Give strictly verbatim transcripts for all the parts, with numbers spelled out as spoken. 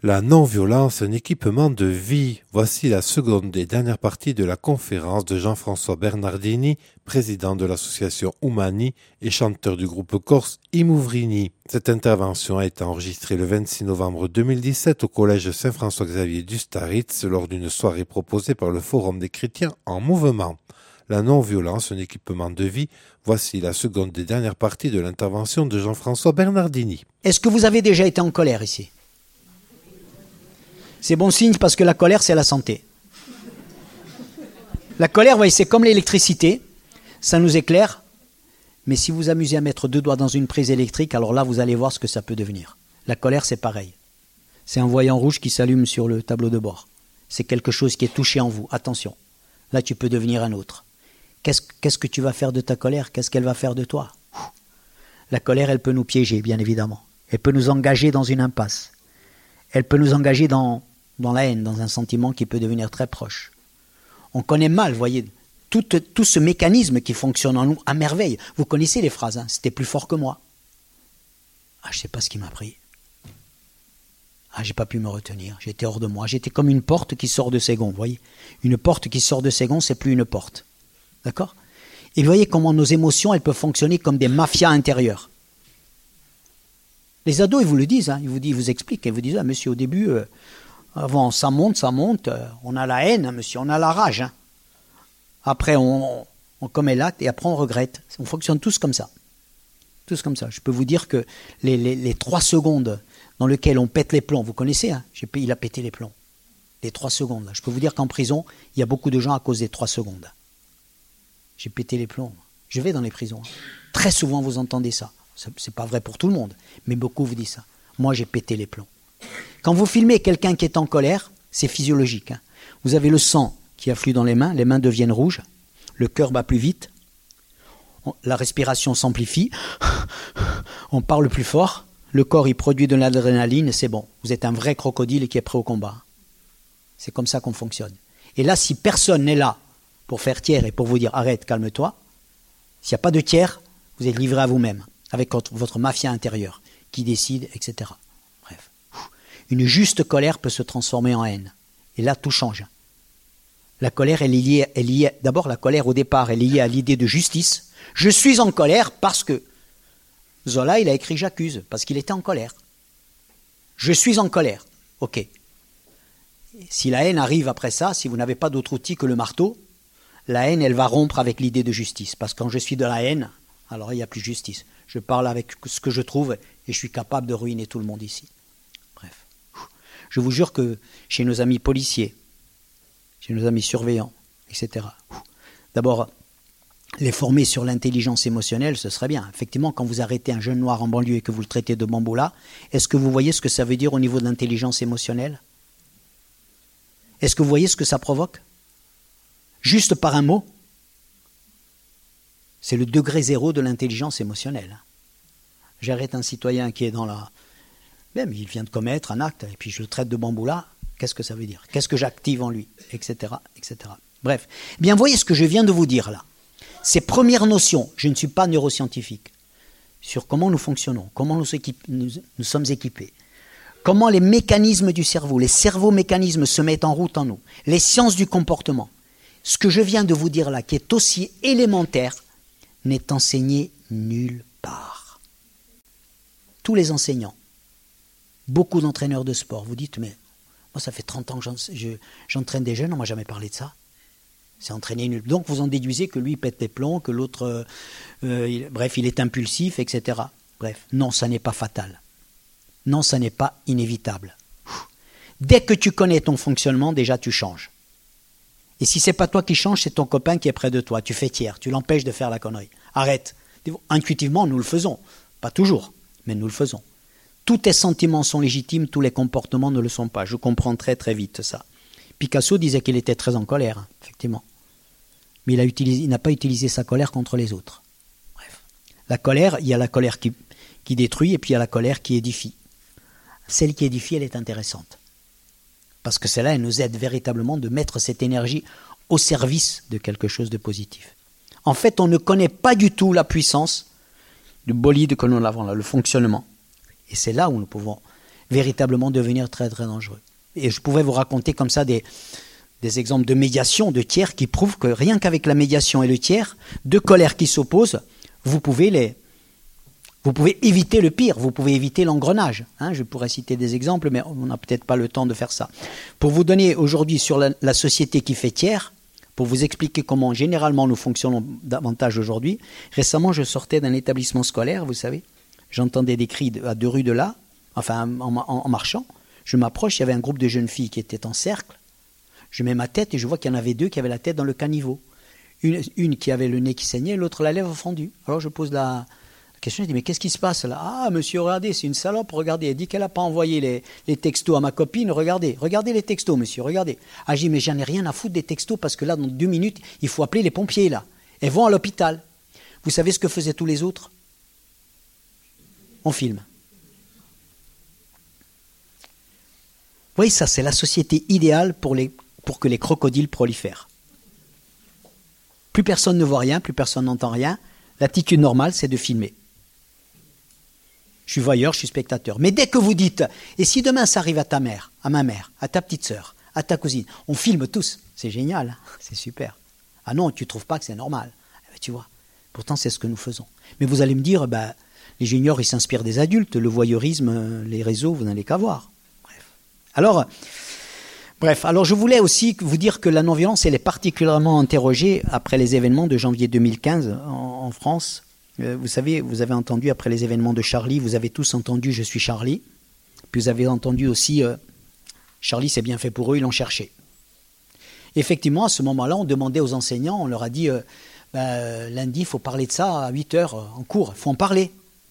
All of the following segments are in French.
La non-violence, un équipement de vie. Voici la seconde et dernière partie de la conférence de Jean-François Bernardini, président de l'association Umani et chanteur du groupe corse I Mouvrini. Cette intervention a été enregistrée le vingt-six novembre deux mille dix-sept au collège Saint-François-Xavier d'Ustaritz lors d'une soirée proposée par le Forum des chrétiens en mouvement. La non-violence, un équipement de vie. Voici la seconde et dernière partie de l'intervention de Jean-François Bernardini. Est-ce que vous avez déjà été en colère ici ? C'est bon signe parce que la colère, c'est la santé. La colère, vous voyez, c'est comme l'électricité, ça nous éclaire, mais si vous amusez à mettre deux doigts dans une prise électrique, alors là, vous allez voir ce que ça peut devenir. La colère, c'est pareil. C'est un voyant rouge qui s'allume sur le tableau de bord. C'est quelque chose qui est touché en vous. Attention, là, tu peux devenir un autre. Qu'est-ce, qu'est-ce que tu vas faire de ta colère ? Qu'est-ce qu'elle va faire de toi ? La colère, elle peut nous piéger, bien évidemment. Elle peut nous engager dans une impasse. Elle peut nous engager dans... dans la haine, dans un sentiment qui peut devenir très proche. On connaît mal, vous voyez, tout, tout ce mécanisme qui fonctionne en nous à merveille. Vous connaissez les phrases, hein, c'était plus fort que moi. Ah, je ne sais pas ce qui m'a pris. Ah, j'ai pas pu me retenir, j'étais hors de moi. J'étais comme une porte qui sort de ses gonds, vous voyez. Une porte qui sort de ses gonds, c'est plus une porte. D'accord ? Et vous voyez comment nos émotions, elles peuvent fonctionner comme des mafias intérieures. Les ados, ils vous le disent, hein, ils, vous disent, ils vous expliquent, ils vous disent, ah, monsieur, au début... Euh, Avant, ça monte, ça monte, on a la haine, hein, monsieur, on a la rage. Hein. Après, on, on commet l'acte et après, on regrette. On fonctionne tous comme ça. Tous comme ça. Je peux vous dire que les, les, les trois secondes dans lesquelles on pète les plombs, vous connaissez, hein, j'ai, il a pété les plombs. Les trois secondes. Là. Je peux vous dire qu'en prison, il y a beaucoup de gens à cause des trois secondes. J'ai pété les plombs. Je vais dans les prisons. Hein. Très souvent, vous entendez ça. Ce n'est pas vrai pour tout le monde, mais beaucoup vous disent ça. Moi, j'ai pété les plombs. Quand vous filmez quelqu'un qui est en colère, c'est physiologique. Hein. Vous avez le sang qui afflue dans les mains, les mains deviennent rouges, le cœur bat plus vite, on, la respiration s'amplifie, on parle plus fort, le corps il produit de l'adrénaline, c'est bon. Vous êtes un vrai crocodile qui est prêt au combat. C'est comme ça qu'on fonctionne. Et là, si personne n'est là pour faire tiers et pour vous dire arrête, calme-toi, s'il n'y a pas de tiers, vous êtes livré à vous-même, avec votre, votre mafia intérieure qui décide, et cetera. Une juste colère peut se transformer en haine. Et là, tout change. La colère, elle est liée, elle est liée, d'abord, la colère, au départ, elle est liée à l'idée de justice. Je suis en colère parce que... Zola, il a écrit « J'accuse » parce qu'il était en colère. Je suis en colère. Ok. Si la haine arrive après ça, si vous n'avez pas d'autre outil que le marteau, la haine, elle va rompre avec l'idée de justice. Parce que quand je suis dans la haine, alors il n'y a plus de justice. Je parle avec ce que je trouve et je suis capable de ruiner tout le monde ici. Je vous jure que chez nos amis policiers, chez nos amis surveillants, et cetera, d'abord, les former sur l'intelligence émotionnelle, ce serait bien. Effectivement, quand vous arrêtez un jeune noir en banlieue et que vous le traitez de bamboula, est-ce que vous voyez ce que ça veut dire au niveau de l'intelligence émotionnelle ? Est-ce que vous voyez ce que ça provoque ? Juste par un mot, c'est le degré zéro de l'intelligence émotionnelle. J'arrête un citoyen qui est dans la... Même il vient de commettre un acte, et puis je le traite de bamboula, qu'est-ce que ça veut dire ? Qu'est-ce que j'active en lui ? Etc. et cetera. Bref. Eh bien, voyez ce que je viens de vous dire là. Ces premières notions, je ne suis pas neuroscientifique, sur comment nous fonctionnons, comment nous, équipe, nous, nous sommes équipés, comment les mécanismes du cerveau, les cerveaux-mécanismes se mettent en route en nous, les sciences du comportement. Ce que je viens de vous dire là, qui est aussi élémentaire, n'est enseigné nulle part. Tous les enseignants, beaucoup d'entraîneurs de sport, vous dites, mais moi ça fait trente ans que j'entraîne des jeunes, on ne m'a jamais parlé de ça. C'est entraîné nul. Donc vous en déduisez que lui il pète les plombs, que l'autre, euh, euh, il, bref, il est impulsif, et cetera. Bref, non, ça n'est pas fatal. Non, ça n'est pas inévitable. Dès que tu connais ton fonctionnement, déjà tu changes. Et si ce n'est pas toi qui changes, c'est ton copain qui est près de toi. Tu fais tiers, tu l'empêches de faire la connerie. Arrête. Intuitivement, nous le faisons. Pas toujours, mais nous le faisons. Tous tes sentiments sont légitimes, tous les comportements ne le sont pas. Je comprends très très vite ça. Picasso disait qu'il était très en colère, hein, effectivement. Mais il, a utilisé, il n'a pas utilisé sa colère contre les autres. Bref. La colère, il y a la colère qui, qui détruit et puis il y a la colère qui édifie. Celle qui édifie, elle est intéressante. Parce que celle-là, elle nous aide véritablement de mettre cette énergie au service de quelque chose de positif. En fait, on ne connaît pas du tout la puissance du bolide que nous avons là, le fonctionnement. Et c'est là où nous pouvons véritablement devenir très très dangereux. Et je pouvais vous raconter comme ça des, des exemples de médiation, de tiers, qui prouvent que rien qu'avec la médiation et le tiers, deux colères qui s'opposent, vous pouvez les... Vous pouvez éviter le pire, vous pouvez éviter l'engrenage. Hein, je pourrais citer des exemples, mais on n'a peut-être pas le temps de faire ça. Pour vous donner aujourd'hui sur la, la société qui fait tiers, pour vous expliquer comment généralement nous fonctionnons davantage aujourd'hui, récemment je sortais d'un établissement scolaire, vous savez, j'entendais des cris à deux rues de là, enfin en, en, en marchant, je m'approche, il y avait un groupe de jeunes filles qui étaient en cercle, je mets ma tête et je vois qu'il y en avait deux qui avaient la tête dans le caniveau. Une, une qui avait le nez qui saignait, l'autre la lèvre fendue. Alors je pose la... question, je dis, mais qu'est-ce qui se passe là? Ah, monsieur, regardez, c'est une salope, regardez. Elle dit qu'elle n'a pas envoyé les, les textos à ma copine, regardez, regardez les textos, monsieur, regardez. Ah, je dis, mais j'en ai rien à foutre des textos, parce que là, dans deux minutes, il faut appeler les pompiers, là. Elles vont à l'hôpital. Vous savez ce que faisaient tous les autres? On filme. Vous voyez, ça, c'est la société idéale pour, les, pour que les crocodiles prolifèrent. Plus personne ne voit rien, plus personne n'entend rien. L'attitude normale, c'est de filmer. Je suis voyeur, je suis spectateur. Mais dès que vous dites, et si demain ça arrive à ta mère, à ma mère, à ta petite sœur, à ta cousine, on filme tous, c'est génial, c'est super. Ah non, tu ne trouves pas que c'est normal? Eh bien, tu vois, pourtant c'est ce que nous faisons. Mais vous allez me dire, ben, les juniors, ils s'inspirent des adultes, le voyeurisme, les réseaux, vous n'allez qu'à voir. Bref. Alors, bref, alors je voulais aussi vous dire que la non-violence, elle est particulièrement interrogée après les événements de janvier deux mille quinze en, en France. Vous savez, vous avez entendu après les événements de Charlie, vous avez tous entendu « Je suis Charlie ». Puis vous avez entendu aussi euh, « Charlie, c'est bien fait pour eux, ils l'ont cherché ». Effectivement, à ce moment-là, on demandait aux enseignants, on leur a dit euh, bah, « Lundi, il faut parler de ça à huit heures euh, en cours, il faut en parler ».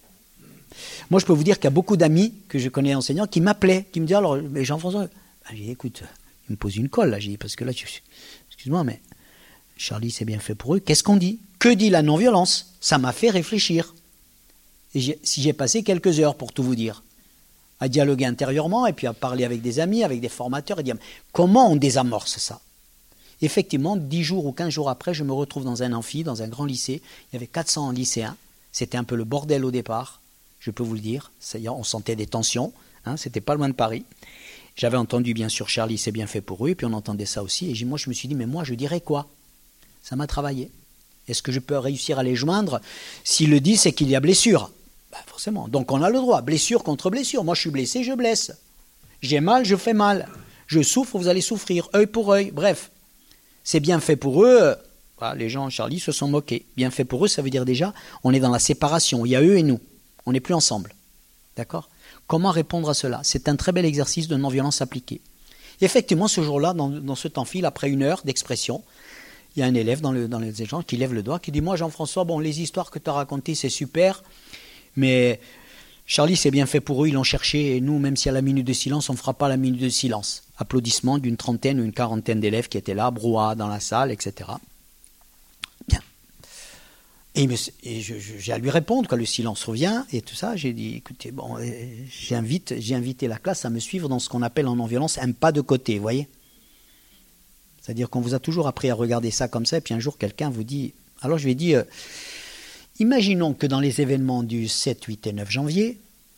Moi, je peux vous dire qu'il y a beaucoup d'amis que je connais enseignants qui m'appelaient, qui me disaient « Alors, mais Jean-François, bah, j'ai dit, écoute, il me pose une colle, là, j'ai dit, parce que là, tu... excuse-moi, mais Charlie, c'est bien fait pour eux, qu'est-ce qu'on dit ? Que dit la non-violence ? » Ça m'a fait réfléchir. Et j'ai, si j'ai passé quelques heures, pour tout vous dire, à dialoguer intérieurement, et puis à parler avec des amis, avec des formateurs, et dire comment on désamorce ça. Effectivement, dix jours ou quinze jours après, je me retrouve dans un amphi, dans un grand lycée. Il y avait quatre cents lycéens. C'était un peu le bordel au départ, je peux vous le dire. C'est-à-dire, on sentait des tensions, hein, c'était pas loin de Paris. J'avais entendu, bien sûr, Charlie, c'est bien fait pour eux, et puis on entendait ça aussi. Et moi, je me suis dit, mais moi, je dirais quoi ? Ça m'a travaillé. Est-ce que je peux réussir à les joindre? S'il le dit, c'est qu'il y a blessure. Ben forcément. Donc on a le droit. Blessure contre blessure. Moi, je suis blessé, je blesse. J'ai mal, je fais mal. Je souffre, vous allez souffrir. Œil pour œil. Bref. C'est bien fait pour eux. Voilà, les gens, Charlie, se sont moqués. Bien fait pour eux, ça veut dire déjà, on est dans la séparation. Il y a eux et nous. On n'est plus ensemble. D'accord? Comment répondre à cela? C'est un très bel exercice de non-violence appliquée. Et effectivement, ce jour-là, dans, dans ce temps fil, après une heure d'expression, il y a un élève dans, le, dans les échanges qui lève le doigt, qui dit « Moi, Jean-François, bon, les histoires que tu as racontées, c'est super, mais Charlie, c'est bien fait pour eux, ils l'ont cherché, et nous, même s'il y a la minute de silence, on ne fera pas la minute de silence. » Applaudissements d'une trentaine ou une quarantaine d'élèves qui étaient là, brouhaha dans la salle, et cetera. Bien. Et, me, et je, je, j'ai à lui répondre quand le silence revient, et tout ça, j'ai dit « Écoutez, bon, j'invite, j'ai invité la classe à me suivre dans ce qu'on appelle en non-violence un pas de côté, vous voyez ? C'est-à-dire qu'on vous a toujours appris à regarder ça comme ça, et puis un jour quelqu'un vous dit... Alors je lui ai dit, euh, imaginons que dans les événements du sept, huit et neuf janvier,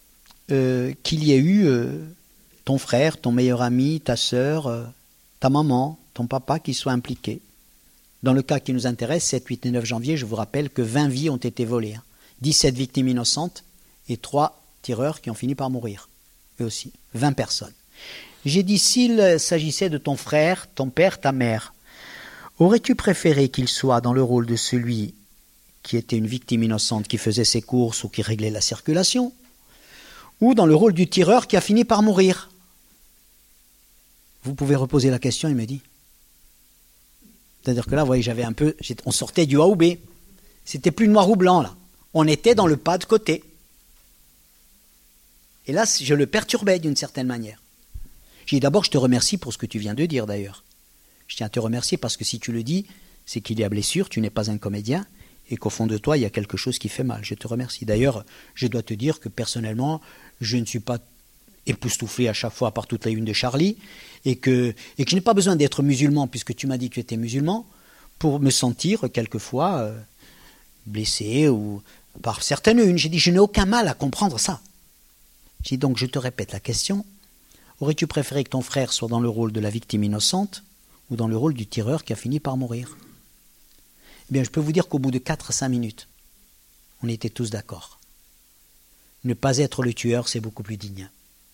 euh, qu'il y ait eu euh, ton frère, ton meilleur ami, ta sœur, euh, ta maman, ton papa qui soient impliqués. Dans le cas qui nous intéresse, sept, huit et neuf janvier, je vous rappelle que vingt vies ont été volées. Hein. dix-sept victimes innocentes et trois tireurs qui ont fini par mourir. Eux aussi, vingt personnes. J'ai dit, s'il s'agissait de ton frère, ton père, ta mère, aurais-tu préféré qu'il soit dans le rôle de celui qui était une victime innocente qui faisait ses courses ou qui réglait la circulation, ou dans le rôle du tireur qui a fini par mourir? Vous pouvez reposer la question, il me dit. C'est-à-dire que là, vous voyez, j'avais un peu, on sortait du A ou B. C'était plus noir ou blanc, là. On était dans le pas de côté. Et là, je le perturbais d'une certaine manière. J'ai dit d'abord, je te remercie pour ce que tu viens de dire d'ailleurs. Je tiens à te remercier parce que si tu le dis, c'est qu'il y a blessure, tu n'es pas un comédien et qu'au fond de toi, il y a quelque chose qui fait mal. Je te remercie. D'ailleurs, je dois te dire que personnellement, je ne suis pas époustouflé à chaque fois par toute la une de Charlie et que, et que je n'ai pas besoin d'être musulman puisque tu m'as dit que tu étais musulman pour me sentir quelquefois euh, blessé ou par certaines unes. J'ai dit, je n'ai aucun mal à comprendre ça. J'ai dit donc, je te répète la question, aurais-tu préféré que ton frère soit dans le rôle de la victime innocente ou dans le rôle du tireur qui a fini par mourir? Eh bien, je peux vous dire qu'au bout de quatre à cinq minutes, on était tous d'accord. Ne pas être le tueur, c'est beaucoup plus digne.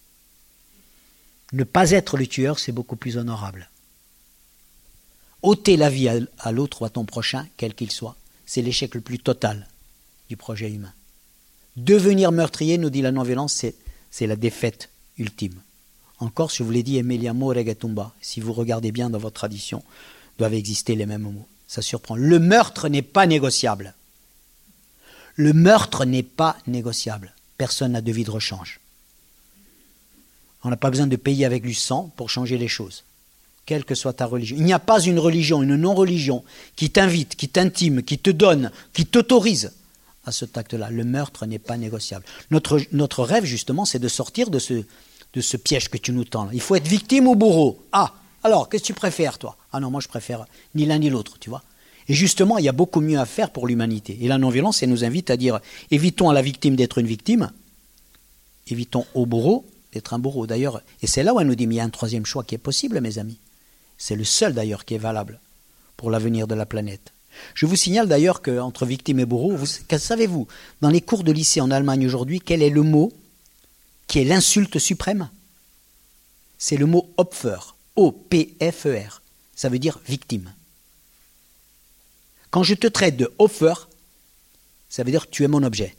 Ne pas être le tueur, c'est beaucoup plus honorable. Ôter la vie à l'autre ou à ton prochain, quel qu'il soit, c'est l'échec le plus total du projet humain. Devenir meurtrier, nous dit la non-violence, c'est, c'est la défaite ultime. En Corse, je vous l'ai dit, Emeliamo Regatumba, si vous regardez bien dans votre tradition, doivent exister les mêmes mots. Ça surprend. Le meurtre n'est pas négociable. Le meurtre n'est pas négociable. Personne n'a de vie de rechange. On n'a pas besoin de payer avec du sang pour changer les choses, quelle que soit ta religion. Il n'y a pas une religion, une non-religion qui t'invite, qui t'intime, qui te donne, qui t'autorise à ce acte-là. Le meurtre n'est pas négociable. Notre, notre rêve, justement, c'est de sortir de ce, de ce piège que tu nous tends. Il faut être victime ou bourreau. Ah, alors, qu'est-ce que tu préfères, toi? Ah non, moi, je préfère ni l'un ni l'autre, tu vois. Et justement, il y a beaucoup mieux à faire pour l'humanité. Et la non-violence, elle nous invite à dire, évitons à la victime d'être une victime, évitons au bourreau d'être un bourreau. D'ailleurs, et c'est là où elle nous dit, mais il y a un troisième choix qui est possible, mes amis. C'est le seul, d'ailleurs, qui est valable pour l'avenir de la planète. Je vous signale d'ailleurs qu'entre victime et bourreau, vous, savez-vous, dans les cours de lycée en Allemagne aujourd'hui, quel est le mot qui est l'insulte suprême? C'est le mot Opfer, O P F E R. Ça veut dire victime. Quand je te traite de Opfer, ça veut dire tu es mon objet.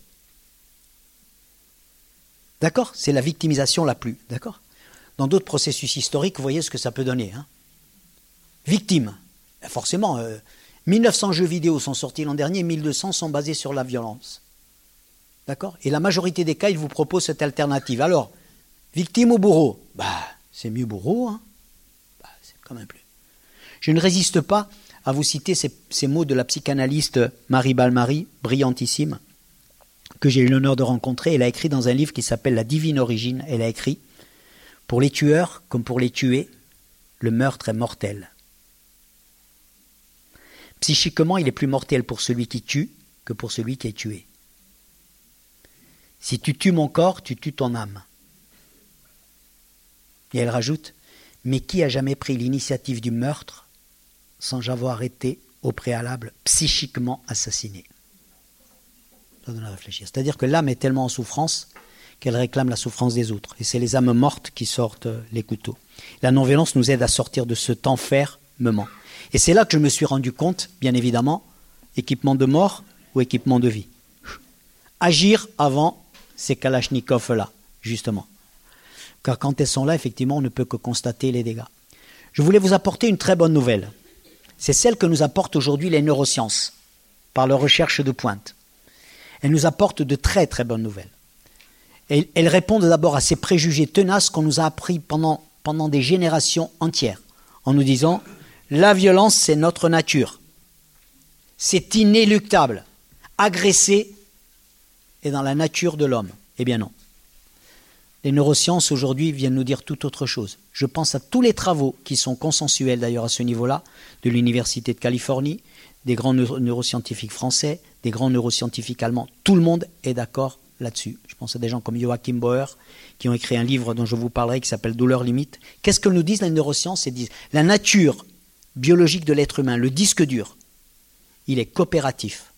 D'accord? C'est la victimisation la plus. D'accord? Dans d'autres processus historiques, vous voyez ce que ça peut donner. Hein? Victime. Forcément, euh, mille neuf cents jeux vidéo sont sortis l'an dernier, mille deux cents sont basés sur la violence. D'accord? Et la majorité des cas, ils vous proposent cette alternative. Alors, victime ou bourreau? Bah, c'est mieux bourreau, hein? Bah, c'est quand même plus. Je ne résiste pas à vous citer ces, ces mots de la psychanalyste Marie Balmary, brillantissime, que j'ai eu l'honneur de rencontrer. Elle a écrit dans un livre qui s'appelle La Divine Origine. Elle a écrit « Pour les tueurs comme pour les tués, le meurtre est mortel. Psychiquement, il est plus mortel pour celui qui tue que pour celui qui est tué. Si tu tues mon corps, tu tues ton âme. » Et elle rajoute « Mais qui a jamais pris l'initiative du meurtre sans avoir été au préalable psychiquement assassiné ?» Ça donne à réfléchir. C'est-à-dire que l'âme est tellement en souffrance qu'elle réclame la souffrance des autres. Et c'est les âmes mortes qui sortent les couteaux. La non-violence nous aide à sortir de cet enfermement. Et c'est là que je me suis rendu compte, bien évidemment, équipement de mort ou équipement de vie. Agir avant ces kalachnikovs-là, justement. Car quand elles sont là, effectivement, on ne peut que constater les dégâts. Je voulais vous apporter une très bonne nouvelle. C'est celle que nous apportent aujourd'hui les neurosciences, par leur recherche de pointe. Elles nous apportent de très très bonnes nouvelles. Et elles répondent d'abord à ces préjugés tenaces qu'on nous a appris pendant, pendant des générations entières, en nous disant « la violence, c'est notre nature. C'est inéluctable. Agresser est dans la nature de l'homme. » Eh bien non. Les neurosciences aujourd'hui viennent nous dire tout autre chose. Je pense à tous les travaux qui sont consensuels d'ailleurs à ce niveau-là, de l'Université de Californie, des grands neuro- neuroscientifiques français, des grands neuroscientifiques allemands. Tout le monde est d'accord là-dessus. Je pense à des gens comme Joachim Bauer, qui ont écrit un livre dont je vous parlerai, qui s'appelle « Douleur limite ». Qu'est-ce que nous disent les neurosciences? Ils disent la nature biologique de l'être humain, le disque dur, il est coopératif,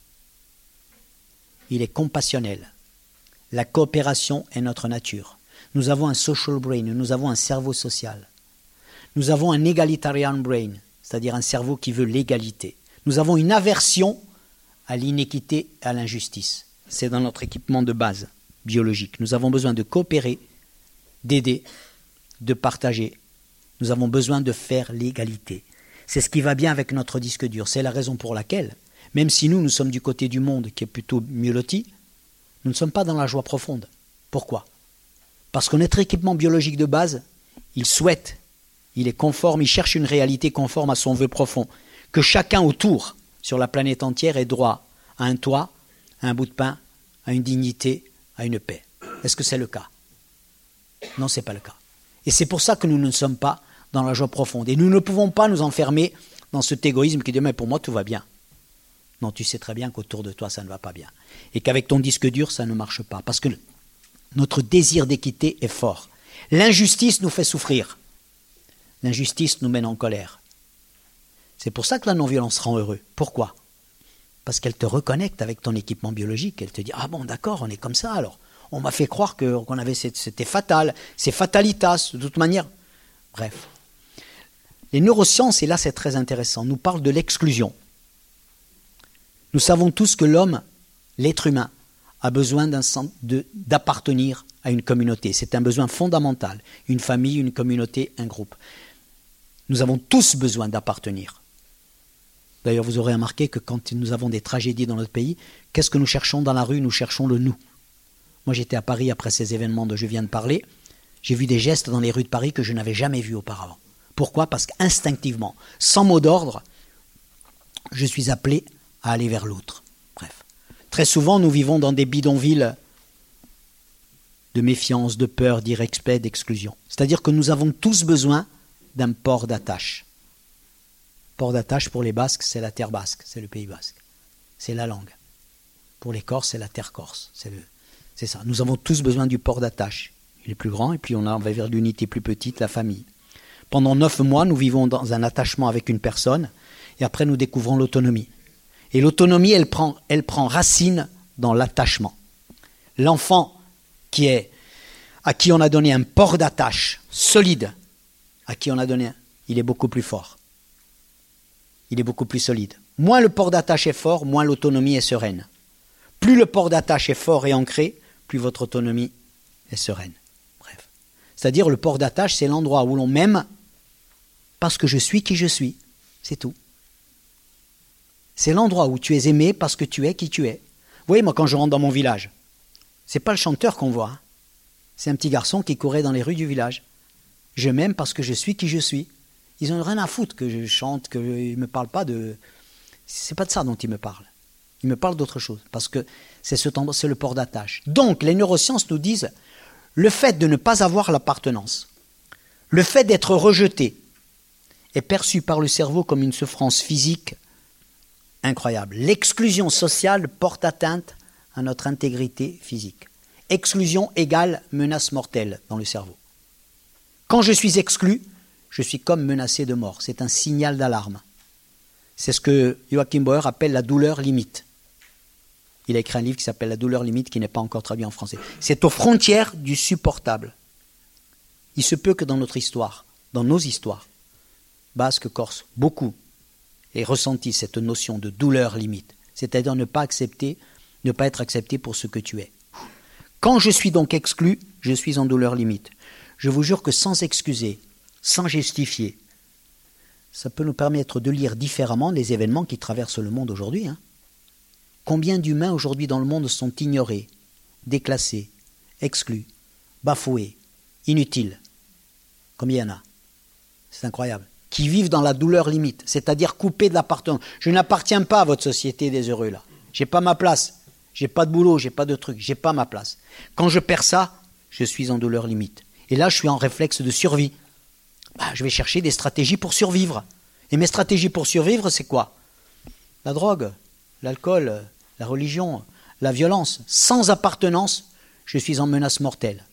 il est compassionnel. La coopération est notre nature. Nous avons un social brain, nous avons un cerveau social. Nous avons un egalitarian brain, c'est-à-dire un cerveau qui veut l'égalité. Nous avons une aversion à l'inéquité et à l'injustice. C'est dans notre équipement de base biologique. Nous avons besoin de coopérer, d'aider, de partager. Nous avons besoin de faire l'égalité. C'est ce qui va bien avec notre disque dur. C'est la raison pour laquelle, même si nous, nous sommes du côté du monde qui est plutôt mieux loti, nous ne sommes pas dans la joie profonde. Pourquoi? Parce que notre équipement biologique de base, il souhaite, il est conforme, il cherche une réalité conforme à son vœu profond. Que chacun autour, sur la planète entière, ait droit à un toit, à un bout de pain, à une dignité, à une paix. Est-ce que c'est le cas? Non, ce n'est pas le cas. Et c'est pour ça que nous ne sommes pas dans la joie profonde. Et nous ne pouvons pas nous enfermer dans cet égoïsme qui dit « mais pour moi, tout va bien ». Non, tu sais très bien qu'autour de toi, ça ne va pas bien. Et qu'avec ton disque dur, ça ne marche pas. Parce que Notre désir d'équité est fort. L'injustice nous fait souffrir. L'injustice nous mène en colère. C'est pour ça que la non-violence rend heureux. Pourquoi? Parce qu'elle te reconnecte avec ton équipement biologique. Elle te dit « Ah bon, d'accord, on est comme ça alors. On m'a fait croire que, qu'on avait, c'était fatal. C'est fatalitas, de toute manière. » Bref. Les neurosciences, et là c'est très intéressant, nous parlent de l'exclusion. Nous savons tous que l'homme, l'être humain, a besoin d'un sens de, d'appartenir à une communauté. C'est un besoin fondamental. Une famille, une communauté, un groupe. Nous avons tous besoin d'appartenir. D'ailleurs, vous aurez remarqué que quand nous avons des tragédies dans notre pays, qu'est-ce que nous cherchons dans la rue? Nous cherchons le nous. Moi, j'étais à Paris après ces événements dont je viens de parler. J'ai vu des gestes dans les rues de Paris que je n'avais jamais vus auparavant. Pourquoi? Parce qu'instinctivement, sans mot d'ordre, je suis appelé à aller vers l'autre. Bref. Très souvent, nous vivons dans des bidonvilles de méfiance, de peur, d'irrespect, d'exclusion. C'est-à-dire que nous avons tous besoin d'un port d'attache. Port d'attache pour les Basques, c'est la terre basque, c'est le Pays basque. C'est la langue. Pour les Corses, c'est la terre corse. C'est, le, c'est ça. Nous avons tous besoin du port d'attache. Il est plus grand, et puis on, a, on va vers l'unité plus petite, la famille. Pendant neuf mois, nous vivons dans un attachement avec une personne, et après nous découvrons l'autonomie. Et l'autonomie, elle prend, elle prend racine dans l'attachement. L'enfant qui est, à qui on a donné un port d'attache solide, à qui on a donné un, il est beaucoup plus fort. Il est beaucoup plus solide. Moins le port d'attache est fort, moins l'autonomie est sereine. Plus le port d'attache est fort et ancré, plus votre autonomie est sereine. Bref. C'est-à-dire le port d'attache, c'est l'endroit où l'on m'aime parce que je suis qui je suis. C'est tout. C'est l'endroit où tu es aimé parce que tu es qui tu es. Vous voyez, moi, quand je rentre dans mon village, c'est pas le chanteur qu'on voit. Hein. C'est un petit garçon qui courait dans les rues du village. Je m'aime parce que je suis qui je suis. Ils n'ont rien à foutre que je chante, qu'ils ne me parlent pas de... C'est pas de ça dont ils me parlent. Ils me parlent d'autre chose, parce que c'est, ce temps, c'est le port d'attache. Donc, les neurosciences nous disent, le fait de ne pas avoir l'appartenance, le fait d'être rejeté, est perçu par le cerveau comme une souffrance physique incroyable. L'exclusion sociale porte atteinte à notre intégrité physique. Exclusion égale menace mortelle dans le cerveau. Quand je suis exclu, je suis comme menacé de mort. C'est un signal d'alarme. C'est ce que Joachim Bauer appelle la douleur limite. Il a écrit un livre qui s'appelle La douleur limite, qui n'est pas encore traduit en français. C'est aux frontières du supportable. Il se peut que dans notre histoire, dans nos histoires, basque, corse, beaucoup aient ressenti cette notion de douleur limite. C'est-à-dire ne pas accepter, ne pas être accepté pour ce que tu es. Quand je suis donc exclu, je suis en douleur limite. Je vous jure que sans excuser, sans justifier, ça peut nous permettre de lire différemment les événements qui traversent le monde aujourd'hui. Hein. Combien d'humains aujourd'hui dans le monde sont ignorés, déclassés, exclus, bafoués, inutiles? Combien il y en a? C'est incroyable. Qui vivent dans la douleur limite, c'est-à-dire coupés de l'appartenance. Je n'appartiens pas à votre société des heureux là. J'ai pas ma place. J'ai pas de boulot, j'ai pas de truc, j'ai pas ma place. Quand je perds ça, je suis en douleur limite. Et là, je suis en réflexe de survie. Bah, je vais chercher des stratégies pour survivre. Et mes stratégies pour survivre, c'est quoi? La drogue, l'alcool, la religion, la violence. Sans appartenance, je suis en menace mortelle.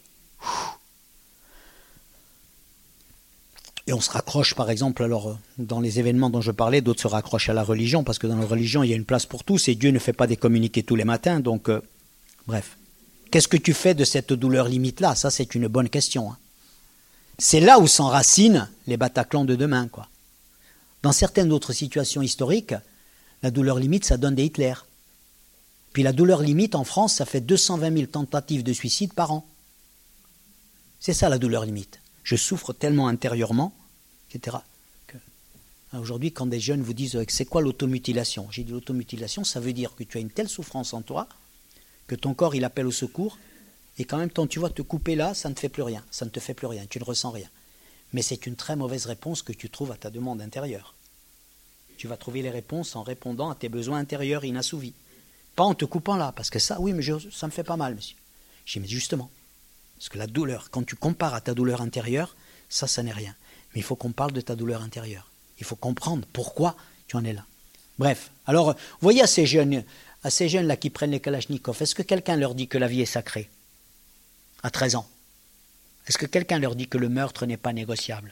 Et on se raccroche, par exemple, alors dans les événements dont je parlais, d'autres se raccrochent à la religion, parce que dans la religion, il y a une place pour tous, et Dieu ne fait pas des communiqués tous les matins, donc, euh, bref. Qu'est-ce que tu fais de cette douleur limite-là? Ça, c'est une bonne question. Hein. C'est là où s'enracinent les Bataclans de demain, quoi. Dans certaines autres situations historiques, la douleur limite, ça donne des Hitler. Puis la douleur limite, en France, ça fait deux cent vingt mille tentatives de suicide par an. C'est ça, la douleur limite. Je souffre tellement intérieurement, et cetera. Que, aujourd'hui, quand des jeunes vous disent « c'est quoi l'automutilation ?» J'ai dit « l'automutilation, ça veut dire que tu as une telle souffrance en toi, que ton corps, il appelle au secours, et qu'en même temps, tu vois te couper là, ça ne te fait plus rien, ça ne te fait plus rien, tu ne ressens rien. Mais c'est une très mauvaise réponse que tu trouves à ta demande intérieure. Tu vas trouver les réponses en répondant à tes besoins intérieurs inassouvis. Pas en te coupant là, parce que ça, oui, mais je, ça me fait pas mal, monsieur. J'ai dit « mais justement. » Parce que la douleur, quand tu compares à ta douleur intérieure, ça, ça n'est rien. Mais il faut qu'on parle de ta douleur intérieure. Il faut comprendre pourquoi tu en es là. Bref, alors, vous voyez à ces jeunes, à ces jeunes-là qui prennent les kalachnikovs, est-ce que quelqu'un leur dit que la vie est sacrée? à treize ans? Est-ce que quelqu'un leur dit que le meurtre n'est pas négociable?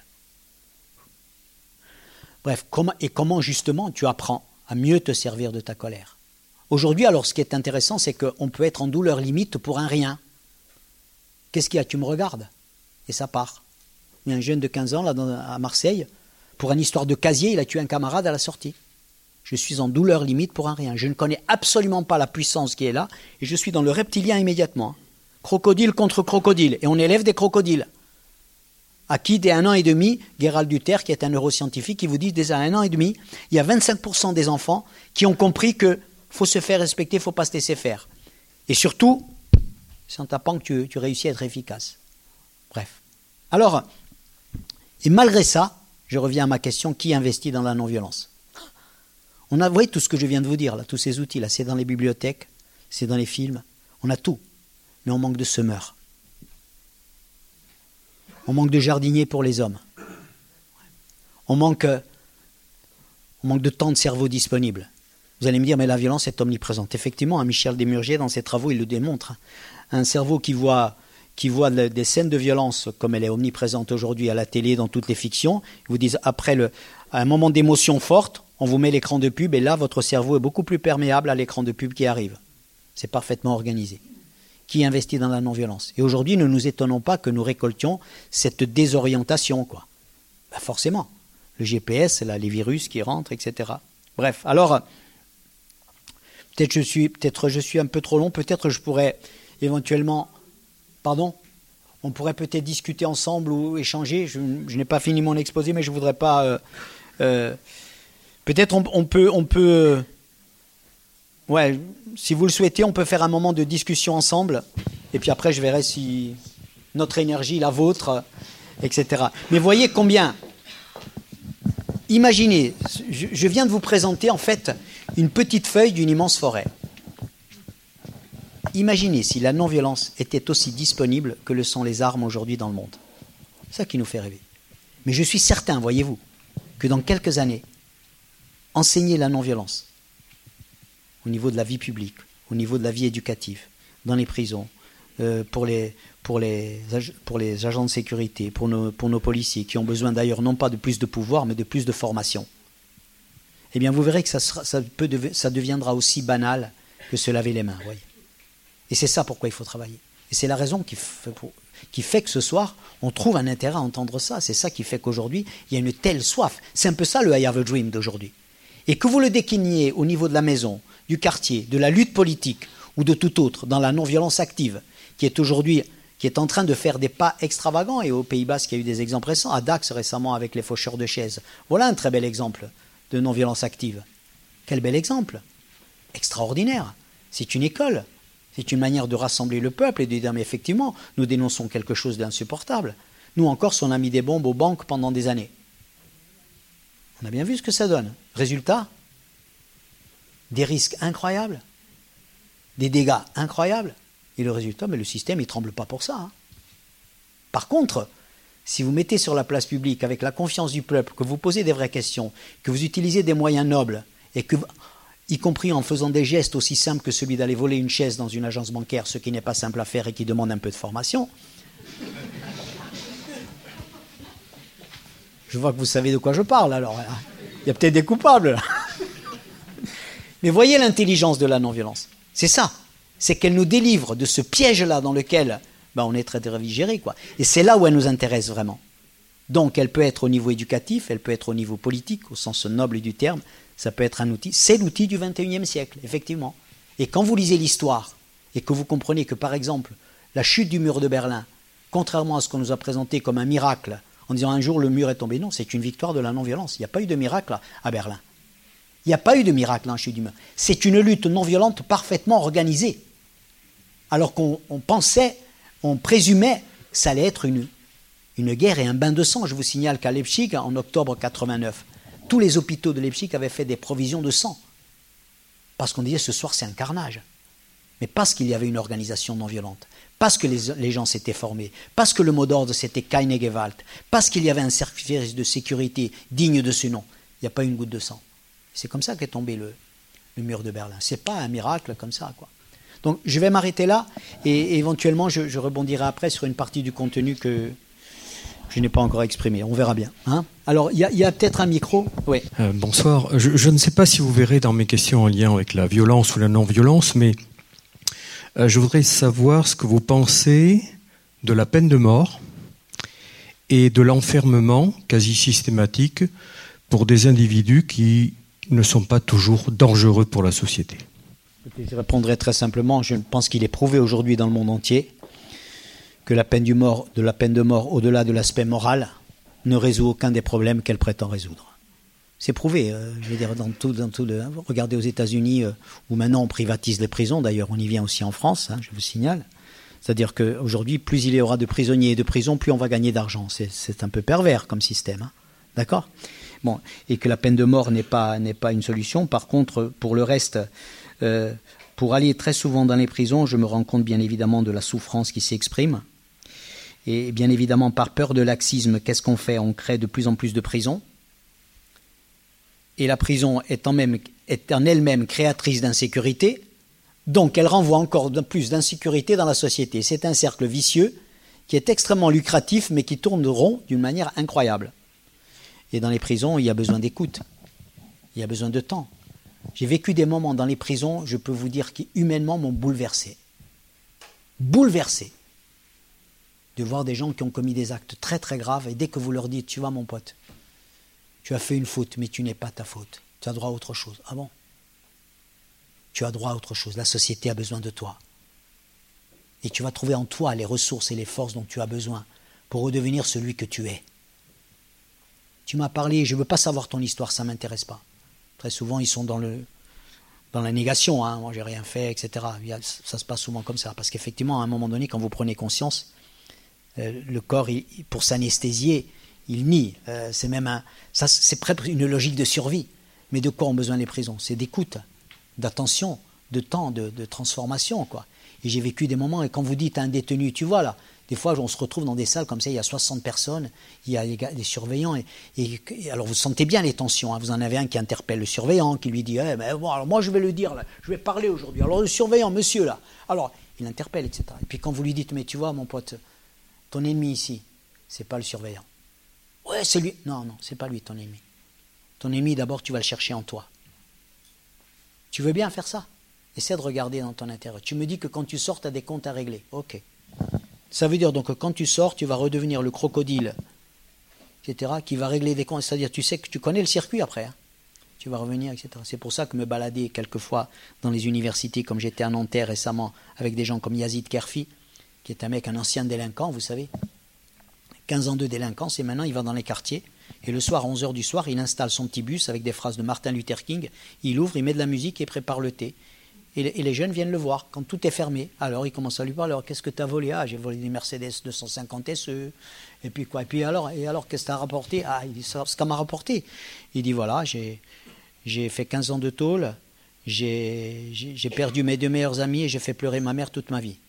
Bref, comment, et comment justement tu apprends à mieux te servir de ta colère? Aujourd'hui, alors ce qui est intéressant, c'est qu'on peut être en douleur limite pour un rien. Qu'est-ce qu'il y a? Tu me regardes? Et ça part. Il y a un jeune de quinze ans là, dans, à Marseille, pour une histoire de casier, il a tué un camarade à la sortie. Je suis en douleur limite pour un rien. Je ne connais absolument pas la puissance qui est là, et je suis dans le reptilien immédiatement. Crocodile contre crocodile, et on élève des crocodiles. À qui, dès un an et demi, Gérald Duterre, qui est un neuroscientifique, qui vous dit, dès un an et demi, il y a vingt-cinq pour cent des enfants qui ont compris qu'il faut se faire respecter, il ne faut pas se laisser faire. Et surtout, c'est en tapant que tu, tu réussis à être efficace. Bref. Alors, et malgré ça, je reviens à ma question, qui investit dans la non-violence? On a, vous voyez tout ce que je viens de vous dire, là, tous ces outils-là, c'est dans les bibliothèques, c'est dans les films, on a tout, mais on manque de semeurs. On manque de jardiniers pour les hommes. On manque, on manque de temps de cerveau disponible. Vous allez me dire, mais la violence est omniprésente. Effectivement, hein, Michel Desmurgier, dans ses travaux, il le démontre. Un cerveau qui voit, qui voit des scènes de violence, comme elle est omniprésente aujourd'hui à la télé, dans toutes les fictions, ils vous disent, après le, à un moment d'émotion forte, on vous met l'écran de pub, et là, votre cerveau est beaucoup plus perméable à l'écran de pub qui arrive. C'est parfaitement organisé. Qui investit dans la non-violence? Et aujourd'hui, ne nous étonnons pas que nous récoltions cette désorientation, quoi. Ben forcément. Le G P S, là, les virus qui rentrent, et cetera. Bref, alors, peut-être je suis, peut-être je suis un peu trop long, peut-être je pourrais éventuellement... Pardon? On pourrait peut-être discuter ensemble ou échanger. Je, je n'ai pas fini mon exposé, mais je ne voudrais pas... Euh, euh, peut-être on, on peut... On peut euh, ouais, si vous le souhaitez, on peut faire un moment de discussion ensemble. Et puis après, je verrai si notre énergie, la vôtre, et cetera. Mais voyez combien... Imaginez, je, je viens de vous présenter en fait une petite feuille d'une immense forêt. Imaginez si la non-violence était aussi disponible que le sont les armes aujourd'hui dans le monde. C'est ça qui nous fait rêver. Mais je suis certain, voyez-vous, que dans quelques années, enseigner la non-violence au niveau de la vie publique, au niveau de la vie éducative, dans les prisons, euh, pour, les, pour, les, pour les agents de sécurité, pour nos, pour nos policiers, qui ont besoin d'ailleurs non pas de plus de pouvoir, mais de plus de formation, eh bien vous verrez que ça, sera, ça, peut, ça deviendra aussi banal que se laver les mains, voyez. Et c'est ça pourquoi il faut travailler. Et c'est la raison qui fait, pour, qui fait que ce soir, on trouve un intérêt à entendre ça. C'est ça qui fait qu'aujourd'hui, il y a une telle soif. C'est un peu ça le I have a dream d'aujourd'hui. Et que vous le décliniez au niveau de la maison, du quartier, de la lutte politique ou de tout autre, dans la non-violence active, qui est aujourd'hui, qui est en train de faire des pas extravagants, et aux Pays-Bas, il y a eu des exemples récents, à Dax récemment avec les faucheurs de chaises. Voilà un très bel exemple de non-violence active. Quel bel exemple. Extraordinaire. C'est une école. C'est une manière de rassembler le peuple et de dire, mais effectivement, nous dénonçons quelque chose d'insupportable. Nous, en Corse, on a mis des bombes aux banques pendant des années. On a bien vu ce que ça donne. Résultat, des risques incroyables, des dégâts incroyables. Et le résultat, mais le système, il ne tremble pas pour ça. Hein. Par contre, si vous mettez sur la place publique, avec la confiance du peuple, que vous posez des vraies questions, que vous utilisez des moyens nobles, et que... y compris en faisant des gestes aussi simples que celui d'aller voler une chaise dans une agence bancaire, ce qui n'est pas simple à faire et qui demande un peu de formation. Je vois que vous savez de quoi je parle, alors. Il y a peut-être des coupables. Là. Mais voyez l'intelligence de la non-violence. C'est ça. C'est qu'elle nous délivre de ce piège-là dans lequel ben, on est très géré, quoi. Et c'est là où elle nous intéresse vraiment. Donc, elle peut être au niveau éducatif, elle peut être au niveau politique, au sens noble du terme. Ça peut être un outil, c'est l'outil du vingt et unième siècle, effectivement. Et quand vous lisez l'histoire, et que vous comprenez que, par exemple, la chute du mur de Berlin, contrairement à ce qu'on nous a présenté comme un miracle, en disant un jour le mur est tombé, non, c'est une victoire de la non-violence. Il n'y a pas eu de miracle à Berlin. Il n'y a pas eu de miracle en chute du mur. C'est une lutte non-violente parfaitement organisée. Alors qu'on on pensait, on présumait que ça allait être une, une guerre et un bain de sang. Je vous signale qu'à Leipzig, en octobre quatre-vingt-neuf, tous les hôpitaux de Leipzig avaient fait des provisions de sang. Parce qu'on disait, ce soir, c'est un carnage. Mais parce qu'il y avait une organisation non violente, parce que les, les gens s'étaient formés, parce que le mot d'ordre, c'était keine Gewalt, parce qu'il y avait un service de sécurité digne de ce nom, il n'y a pas une goutte de sang. C'est comme ça qu'est tombé le, le mur de Berlin. Ce n'est pas un miracle comme ça, quoi. Donc je vais m'arrêter là et, et éventuellement je, je rebondirai après sur une partie du contenu que je n'ai pas encore exprimé. On verra bien. Hein. Alors il y a, y a peut-être un micro. Oui. Euh, bonsoir. Je, je ne sais pas si vous verrez dans mes questions en lien avec la violence ou la non-violence, mais euh, je voudrais savoir ce que vous pensez de la peine de mort et de l'enfermement quasi systématique pour des individus qui ne sont pas toujours dangereux pour la société. Je répondrai très simplement. Je pense qu'il est prouvé aujourd'hui dans le monde entier que la peine, du mort, de la peine de mort, au-delà de l'aspect moral, ne résout aucun des problèmes qu'elle prétend résoudre. C'est prouvé. Euh, je veux dire, dans tout, dans tout le, regardez aux États-Unis, euh, où maintenant on privatise les prisons. D'ailleurs, on y vient aussi en France, hein, je vous signale. C'est-à-dire qu'aujourd'hui, plus il y aura de prisonniers et de prisons, plus on va gagner d'argent. C'est, c'est un peu pervers comme système. Hein. D'accord ? Bon, et que la peine de mort n'est pas, n'est pas une solution. Par contre, pour le reste, euh, pour aller très souvent dans les prisons, je me rends compte bien évidemment de la souffrance qui s'exprime. Et bien évidemment, par peur de laxisme, qu'est-ce qu'on fait ? On crée de plus en plus de prisons. Et la prison est en, même, est en elle-même créatrice d'insécurité. Donc, elle renvoie encore plus d'insécurité dans la société. C'est un cercle vicieux qui est extrêmement lucratif, mais qui tourne rond d'une manière incroyable. Et dans les prisons, il y a besoin d'écoute. Il y a besoin de temps. J'ai vécu des moments dans les prisons, je peux vous dire, qui humainement m'ont bouleversé. Bouleversé. De voir des gens qui ont commis des actes très très graves, et dès que vous leur dites, tu vois mon pote, tu as fait une faute, mais tu n'es pas ta faute. Tu as droit à autre chose. Ah bon ? Tu as droit à autre chose. La société a besoin de toi. Et tu vas trouver en toi les ressources et les forces dont tu as besoin pour redevenir celui que tu es. Tu m'as parlé, je ne veux pas savoir ton histoire, ça ne m'intéresse pas. Très souvent, ils sont dans, le, dans la négation. Hein, moi, j'ai rien fait, et cetera. Ça se passe souvent comme ça. Parce qu'effectivement, à un moment donné, quand vous prenez conscience, euh, le corps, il, pour s'anesthésier, il nie. Euh, c'est même un, ça, c'est presque une logique de survie. Mais de quoi ont besoin les prisons ? C'est d'écoute, d'attention, de temps, de, de transformation, quoi. Et j'ai vécu des moments, et quand vous dites à un détenu, tu vois là, des fois on se retrouve dans des salles comme ça, il y a soixante personnes, il y a des, des surveillants, et, et, et alors vous sentez bien les tensions, hein. Vous en avez un qui interpelle le surveillant, qui lui dit eh, mais bon, alors moi je vais le dire, là, je vais parler aujourd'hui, alors le surveillant, monsieur là, alors il interpelle, et cetera. Et puis quand vous lui dites, mais tu vois mon pote, ton ennemi ici, c'est pas le surveillant. Ouais, c'est lui. Non, non, c'est pas lui ton ennemi. Ton ennemi, d'abord, tu vas le chercher en toi. Tu veux bien faire ça ? Essaie de regarder dans ton intérieur. Tu me dis que quand tu sors, tu as des comptes à régler. Ok. Ça veut dire donc que quand tu sors, tu vas redevenir le crocodile, et cetera, qui va régler des comptes. C'est-à-dire, tu sais que tu connais le circuit après. Hein. Tu vas revenir, et cetera. C'est pour ça que me balader quelquefois dans les universités, comme j'étais à Nanterre récemment, avec des gens comme Yazid Kerfi, qui est un mec, un ancien délinquant, vous savez, quinze ans de délinquance, et maintenant il va dans les quartiers. Et le soir, à onze heures du soir, il installe son petit bus avec des phrases de Martin Luther King. Il ouvre, il met de la musique et prépare le thé. Et les jeunes viennent le voir quand tout est fermé. Alors, il commence à lui parler. Alors, qu'est-ce que tu as volé ? Ah, j'ai volé des Mercedes deux cent cinquante S E. Et puis quoi ? Et puis alors, et alors qu'est-ce que tu as rapporté ? Ah, il dit ça, ce qu'on m'a rapporté. Il dit voilà, j'ai, j'ai fait quinze ans de tôle, j'ai, j'ai, j'ai perdu mes deux meilleurs amis et j'ai fait pleurer ma mère toute ma vie.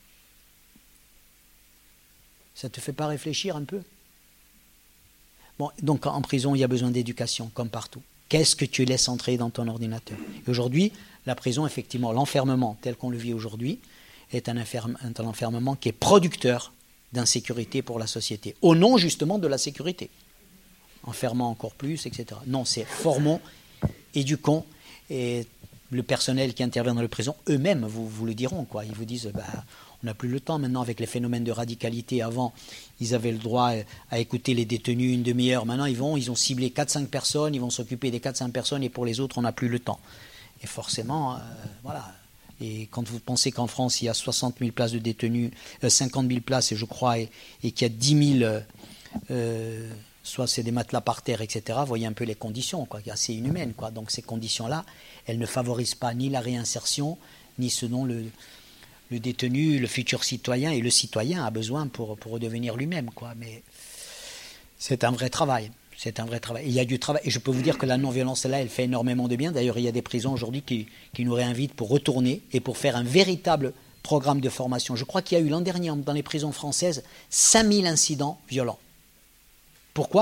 Ça ne te fait pas réfléchir un peu ? Bon, donc en prison, il y a besoin d'éducation, comme partout. Qu'est-ce que tu laisses entrer dans ton ordinateur ? Et aujourd'hui, la prison, effectivement, l'enfermement tel qu'on le vit aujourd'hui, est un, enferme, un enfermement qui est producteur d'insécurité pour la société, au nom justement de la sécurité. Enfermant encore plus, et cetera. Non, c'est formons, éduquons, et le personnel qui intervient dans les prisons, eux-mêmes vous, vous le diront, quoi. Ils vous disent, bah, on n'a plus le temps maintenant avec les phénomènes de radicalité. Avant, ils avaient le droit à écouter les détenus une demi-heure. Maintenant, ils vont, ils ont ciblé quatre cinq personnes, ils vont s'occuper des quatre cinq personnes, et pour les autres, on n'a plus le temps. Et forcément, euh, voilà. Et quand vous pensez qu'en France, il y a soixante mille places de détenus, euh, cinquante mille places, je crois, et, et qu'il y a dix mille, euh, soit c'est des matelas par terre, et cetera, vous voyez un peu les conditions, quoi, qui est assez inhumaine, quoi. Donc ces conditions-là, elles ne favorisent pas ni la réinsertion, ni ce dont le, le détenu, le futur citoyen, et le citoyen a besoin pour, pour redevenir lui-même, quoi. Mais c'est un vrai travail. C'est un vrai travail. Il y a du travail. Et je peux vous dire que la non-violence, là, elle fait énormément de bien. D'ailleurs, il y a des prisons aujourd'hui qui, qui nous réinvitent pour retourner et pour faire un véritable programme de formation. Je crois qu'il y a eu l'an dernier, dans les prisons françaises, cinq mille incidents violents. Pourquoi ?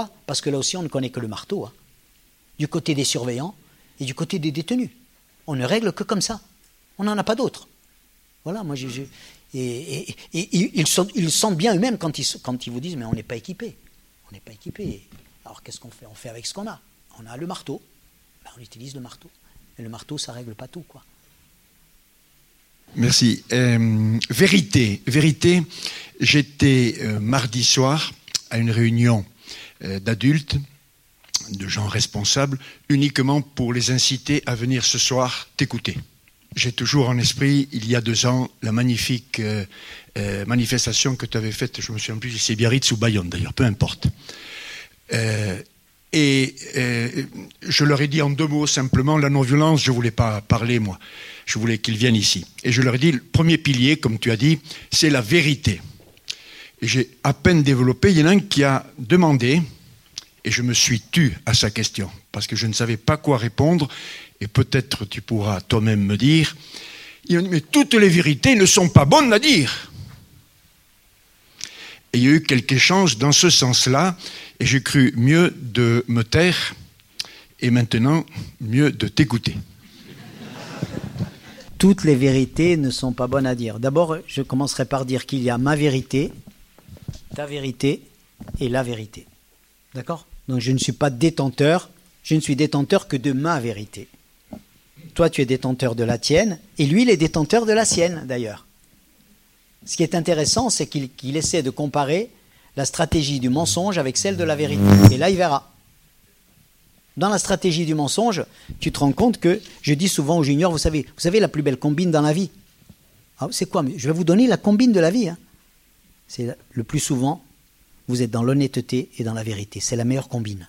Parce que là aussi, on ne connaît que le marteau. Hein. Du côté des surveillants et du côté des détenus. On ne règle que comme ça. On n'en a pas d'autre. Voilà, moi, j'ai... j'ai et, et, et, et ils, sont, ils sentent bien eux-mêmes quand ils, quand ils vous disent, mais on n'est pas équipé. On n'est pas équipé. Alors, qu'est-ce qu'on fait? On fait avec ce qu'on a. On a le marteau. Ben, on utilise le marteau. Mais le marteau, ça ne règle pas tout, quoi. Merci. Euh, vérité. Vérité. J'étais euh, mardi soir à une réunion euh, d'adultes, de gens responsables, uniquement pour les inciter à venir ce soir t'écouter. J'ai toujours en esprit, il y a deux ans, la magnifique euh, euh, manifestation que tu avais faite, je me souviens plus si c'est Biarritz ou Bayonne d'ailleurs, peu importe. Euh, et euh, je leur ai dit en deux mots simplement, la non-violence, je ne voulais pas parler moi, je voulais qu'ils viennent ici. Et je leur ai dit, le premier pilier, comme tu as dit, c'est la vérité. Et j'ai à peine développé, il y en a un qui a demandé, et je me suis tu à sa question, parce que je ne savais pas quoi répondre, et peut-être tu pourras toi-même me dire, il a dit, mais toutes les vérités ne sont pas bonnes à dire. Et il y a eu quelques échanges dans ce sens-là, et j'ai cru mieux de me taire, et maintenant, mieux de t'écouter. Toutes les vérités ne sont pas bonnes à dire. D'abord, je commencerai par dire qu'il y a ma vérité, ta vérité et la vérité. D'accord? Donc je ne suis pas détenteur, je ne suis détenteur que de ma vérité. Toi, tu es détenteur de la tienne, et lui, il est détenteur de la sienne, d'ailleurs. Ce qui est intéressant, c'est qu'il qu'il essaie de comparer la stratégie du mensonge avec celle de la vérité. Et là, il verra. Dans la stratégie du mensonge, tu te rends compte que, je dis souvent aux juniors, vous savez, vous savez la plus belle combine dans la vie? Ah, c'est quoi? Je vais vous donner la combine de la vie. Hein. C'est le plus souvent, vous êtes dans l'honnêteté et dans la vérité. C'est la meilleure combine.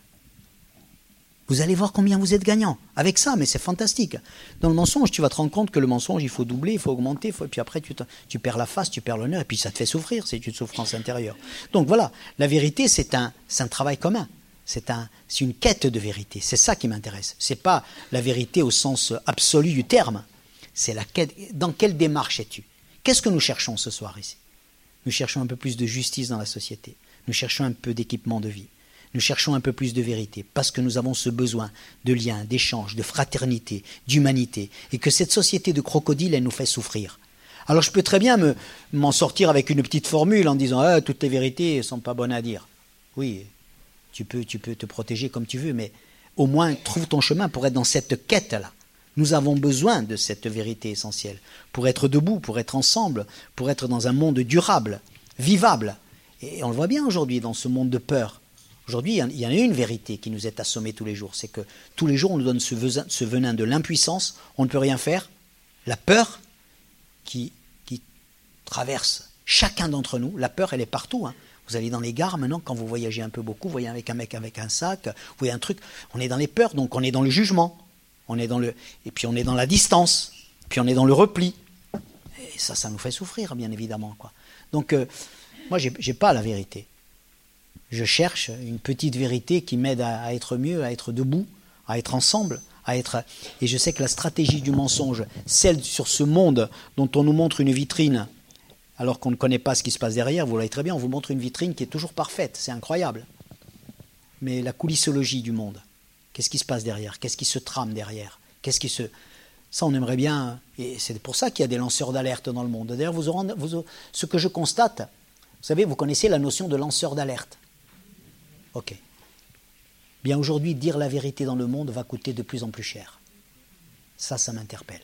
Vous allez voir combien vous êtes gagnant avec ça, mais c'est fantastique. Dans le mensonge, tu vas te rendre compte que le mensonge, il faut doubler, il faut augmenter, il faut... et puis après, tu, te... tu perds la face, tu perds l'honneur, et puis ça te fait souffrir, c'est une souffrance intérieure. Donc voilà, la vérité, c'est un, c'est un travail commun. C'est un, c'est une quête de vérité. C'est ça qui m'intéresse. C'est pas la vérité au sens absolu du terme. C'est la quête. Dans quelle démarche es-tu? Qu'est-ce que nous cherchons ce soir ici? Nous cherchons un peu plus de justice dans la société. Nous cherchons un peu d'équipement de vie. Nous cherchons un peu plus de vérité parce que nous avons ce besoin de lien, d'échange, de fraternité, d'humanité et que cette société de crocodiles, elle nous fait souffrir. Alors je peux très bien me, m'en sortir avec une petite formule en disant ah, « toutes les vérités ne sont pas bonnes à dire ». Oui, tu peux, tu peux te protéger comme tu veux, mais au moins trouve ton chemin pour être dans cette quête-là. Nous avons besoin de cette vérité essentielle pour être debout, pour être ensemble, pour être dans un monde durable, vivable. Et on le voit bien aujourd'hui dans ce monde de peur. Aujourd'hui, il y en a une vérité qui nous est assommée tous les jours, c'est que tous les jours, on nous donne ce venin de l'impuissance, on ne peut rien faire, la peur qui, qui traverse chacun d'entre nous, la peur, elle est partout. Hein. Vous allez dans les gares maintenant, quand vous voyagez un peu beaucoup, vous voyez avec un mec avec un sac, vous voyez un truc, on est dans les peurs, donc on est dans le jugement, on est dans le, et puis on est dans la distance, puis on est dans le repli. Et ça, ça nous fait souffrir, bien évidemment, quoi. Donc, euh, moi, j'ai, j'ai pas la vérité. Je cherche une petite vérité qui m'aide à, à être mieux, à être debout, à être ensemble, à être... Et je sais que la stratégie du mensonge, celle sur ce monde dont on nous montre une vitrine, alors qu'on ne connaît pas ce qui se passe derrière, vous voyez très bien, on vous montre une vitrine qui est toujours parfaite, c'est incroyable. Mais la coulissologie du monde, qu'est-ce qui se passe derrière? Qu'est-ce qui se trame derrière? Qu'est-ce qui se... Ça, on aimerait bien... Et c'est pour ça qu'il y a des lanceurs d'alerte dans le monde. D'ailleurs, vous aurez, vous, ce que je constate, vous savez, vous connaissez la notion de lanceur d'alerte. Ok. Bien aujourd'hui, dire la vérité dans le monde va coûter de plus en plus cher. Ça, ça m'interpelle.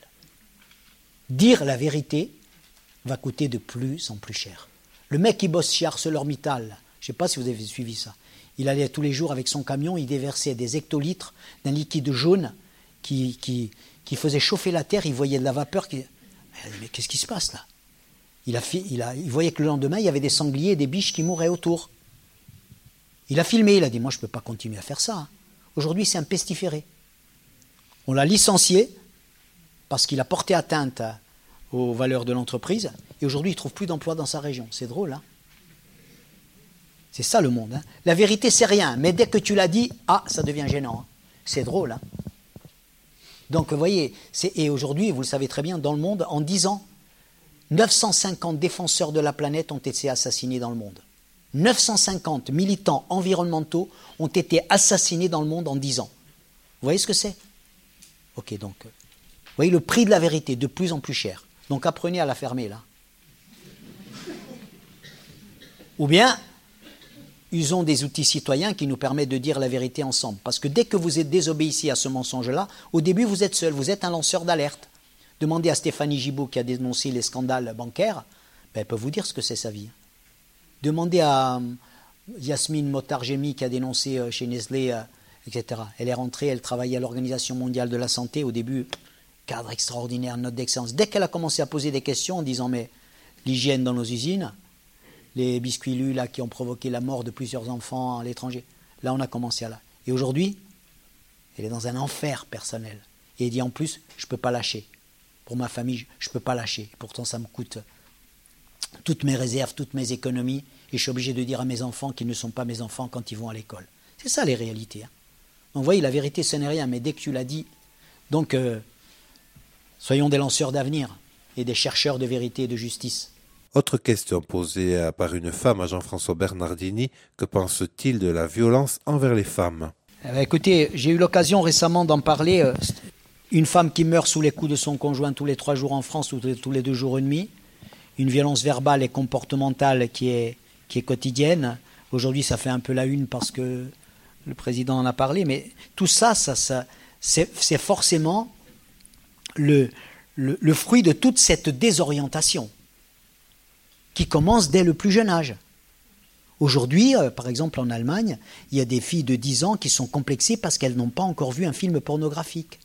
Dire la vérité va coûter de plus en plus cher. Le mec qui bosse chez ArcelorMittal, je ne sais pas si vous avez suivi ça, il allait tous les jours avec son camion, il déversait des hectolitres d'un liquide jaune qui, qui, qui faisait chauffer la terre, il voyait de la vapeur. Qui... Mais qu'est-ce qui se passe là? il, a fi... il, a... il voyait que le lendemain, il y avait des sangliers et des biches qui mouraient autour. Il a filmé, il a dit, moi je ne peux pas continuer à faire ça. Aujourd'hui, c'est un pestiféré. On l'a licencié parce qu'il a porté atteinte aux valeurs de l'entreprise et aujourd'hui, il ne trouve plus d'emploi dans sa région. C'est drôle, hein? C'est ça le monde. Hein? La vérité, c'est rien, mais dès que tu l'as dit, ah, ça devient gênant. Hein? C'est drôle. Hein? Donc, vous voyez, c'est... et aujourd'hui, vous le savez très bien, dans le monde, en dix ans, neuf cent cinquante défenseurs de la planète ont été assassinés dans le monde. neuf cent cinquante militants environnementaux ont été assassinés dans le monde en dix ans. Vous voyez ce que c'est? Ok, donc, vous voyez le prix de la vérité, de plus en plus cher. Donc apprenez à la fermer, là. Ou bien, usons des outils citoyens qui nous permettent de dire la vérité ensemble. Parce que dès que vous êtes désobéissé à ce mensonge-là, au début, vous êtes seul, vous êtes un lanceur d'alerte. Demandez à Stéphanie Gibault qui a dénoncé les scandales bancaires, ben, elle peut vous dire ce que c'est sa vie. Demandez à Yasmine Mottargemi qui a dénoncé chez Nestlé, euh, et cetera. Elle est rentrée, elle travaillait à l'Organisation mondiale de la santé. Au début, cadre extraordinaire, note d'excellence. Dès qu'elle a commencé à poser des questions en disant mais l'hygiène dans nos usines, les biscuits Lu là qui ont provoqué la mort de plusieurs enfants à l'étranger, là on a commencé à là. Et aujourd'hui, elle est dans un enfer personnel. Et elle dit en plus, je ne peux pas lâcher. Pour ma famille, je ne peux pas lâcher. Pourtant, ça me coûte toutes mes réserves, toutes mes économies. Et je suis obligé de dire à mes enfants qu'ils ne sont pas mes enfants quand ils vont à l'école. C'est ça les réalités. Hein. Donc vous voyez, la vérité, ce n'est rien. Mais dès que tu l'as dit, donc euh, soyons des lanceurs d'avenir et des chercheurs de vérité et de justice. Autre question posée par une femme à Jean-François Bernardini. Que pense-t-il de la violence envers les femmes ? Eh bien, écoutez, j'ai eu l'occasion récemment d'en parler. Euh, Une femme qui meurt sous les coups de son conjoint tous les trois jours en France ou tous les deux jours et demi. Une violence verbale et comportementale qui est, qui est quotidienne. Aujourd'hui, ça fait un peu la une parce que le président en a parlé. Mais tout ça, ça, ça c'est, c'est forcément le, le, le fruit de toute cette désorientation qui commence dès le plus jeune âge. Aujourd'hui, euh, par exemple en Allemagne, il y a des filles de dix ans qui sont complexées parce qu'elles n'ont pas encore vu un film pornographique.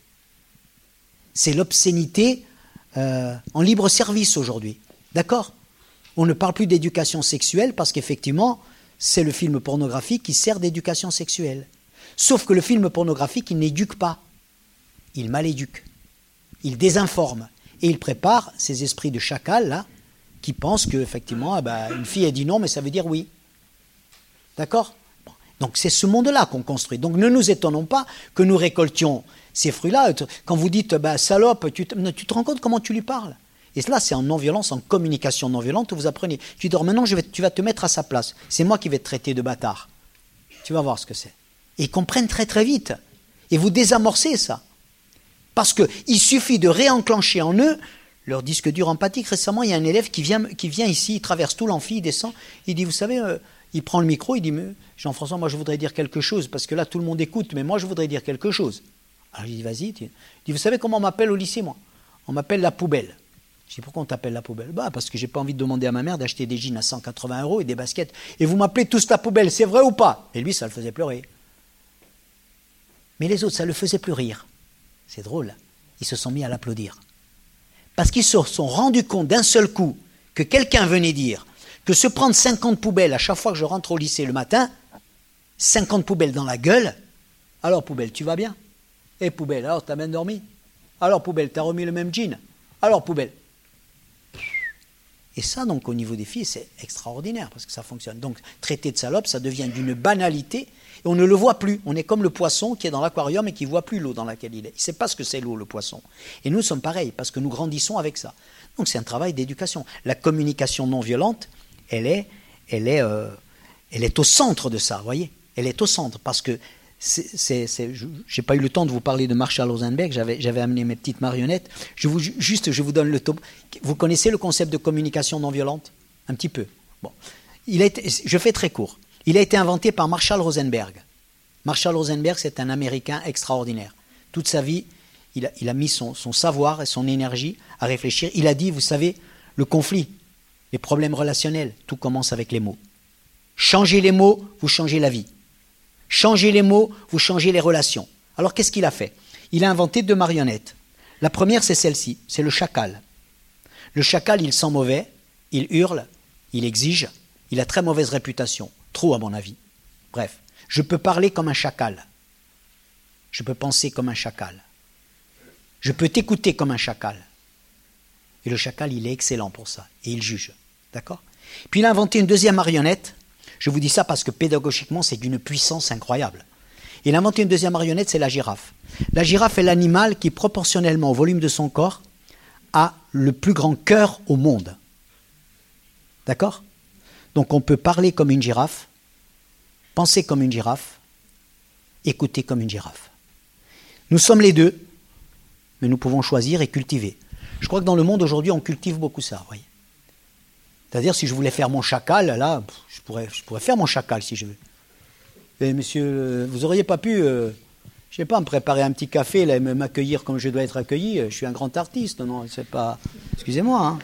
C'est l'obscénité euh, en libre service aujourd'hui. D'accord ? On ne parle plus d'éducation sexuelle parce qu'effectivement, c'est le film pornographique qui sert d'éducation sexuelle. Sauf que le film pornographique, il n'éduque pas. Il maléduque. Il désinforme. Et il prépare ces esprits de chacal, là, qui pensent qu'effectivement, eh ben, une fille a dit non, mais ça veut dire oui. D'accord ? Bon. Donc c'est ce monde-là qu'on construit. Donc ne nous étonnons pas que nous récoltions ces fruits-là. Quand vous dites bah, salope, tu te, tu te rends compte comment tu lui parles. Et cela, c'est en non-violence, en communication non-violente, vous apprenez. Tu dis, maintenant, je vais, tu vas te mettre à sa place. C'est moi qui vais te traiter de bâtard. Tu vas voir ce que c'est. Et ils comprennent très très vite. Et vous désamorcez ça. Parce qu'il suffit de réenclencher en eux leur disque dur empathique. Récemment, il y a un élève qui vient, qui vient ici, il traverse tout l'amphi, il descend, il dit, vous savez, euh, il prend le micro, il dit, Jean-François, moi je voudrais dire quelque chose, parce que là tout le monde écoute, mais moi je voudrais dire quelque chose. Alors je dis, vas-y. Il dit, vous savez comment on m'appelle au lycée, moi ? On m'appelle la poubelle. Je dis, pourquoi on t'appelle la poubelle ? Bah, parce que j'ai pas envie de demander à ma mère d'acheter des jeans à cent quatre-vingts euros et des baskets. Et vous m'appelez tous la poubelle, c'est vrai ou pas ? Et lui, ça le faisait pleurer. Mais les autres, ça le faisait plus rire. C'est drôle. Ils se sont mis à l'applaudir. Parce qu'ils se sont rendus compte d'un seul coup que quelqu'un venait dire que se prendre cinquante poubelles à chaque fois que je rentre au lycée le matin, cinquante poubelles dans la gueule, alors poubelle, tu vas bien ? Et poubelle, alors t'as bien dormi ? Alors poubelle, t'as remis le même jean ? Alors poubelle. Et ça, donc, au niveau des filles, c'est extraordinaire, parce que ça fonctionne. Donc, traiter de salope, ça devient d'une banalité, et on ne le voit plus. On est comme le poisson qui est dans l'aquarium et qui ne voit plus l'eau dans laquelle il est. Il ne sait pas ce que c'est l'eau, le poisson. Et nous sommes pareils, parce que nous grandissons avec ça. Donc, c'est un travail d'éducation. La communication non violente, elle est, elle est, euh, elle est au centre de ça, vous voyez ? Elle est au centre, parce que c'est, c'est, c'est, je n'ai pas eu le temps de vous parler de Marshall Rosenberg, j'avais, j'avais amené mes petites marionnettes. Je vous, juste, je vous donne le top. Vous connaissez le concept de communication non violente ? Un petit peu. Bon. Il a été, je fais très court. Il a été inventé par Marshall Rosenberg. Marshall Rosenberg, c'est un Américain extraordinaire. Toute sa vie, il a, il a mis son, son savoir et son énergie à réfléchir. Il a dit, vous savez, le conflit, les problèmes relationnels, tout commence avec les mots. Changez les mots, vous changez la vie. Changez les mots, vous changez les relations. Alors qu'est-ce qu'il a fait ? Il a inventé deux marionnettes. La première, c'est celle-ci, c'est le chacal. Le chacal, il sent mauvais, il hurle, il exige, il a très mauvaise réputation, trop à mon avis. Bref, je peux parler comme un chacal. Je peux penser comme un chacal. Je peux t'écouter comme un chacal. Et le chacal, il est excellent pour ça, et il juge. D'accord ? Puis il a inventé une deuxième marionnette. Je vous dis ça parce que pédagogiquement, c'est d'une puissance incroyable. Il a inventé une deuxième marionnette, c'est la girafe. La girafe est l'animal qui, proportionnellement au volume de son corps, a le plus grand cœur au monde. D'accord ? Donc on peut parler comme une girafe, penser comme une girafe, écouter comme une girafe. Nous sommes les deux, mais nous pouvons choisir et cultiver. Je crois que dans le monde aujourd'hui, on cultive beaucoup ça, vous voyez. C'est-à-dire, si je voulais faire mon chacal, là, je pourrais, je pourrais faire mon chacal si je veux. Et monsieur, vous auriez pas pu, euh, je sais pas, me préparer un petit café, là, et m'accueillir comme je dois être accueilli. Je suis un grand artiste, non, c'est pas. Excusez-moi. Hein.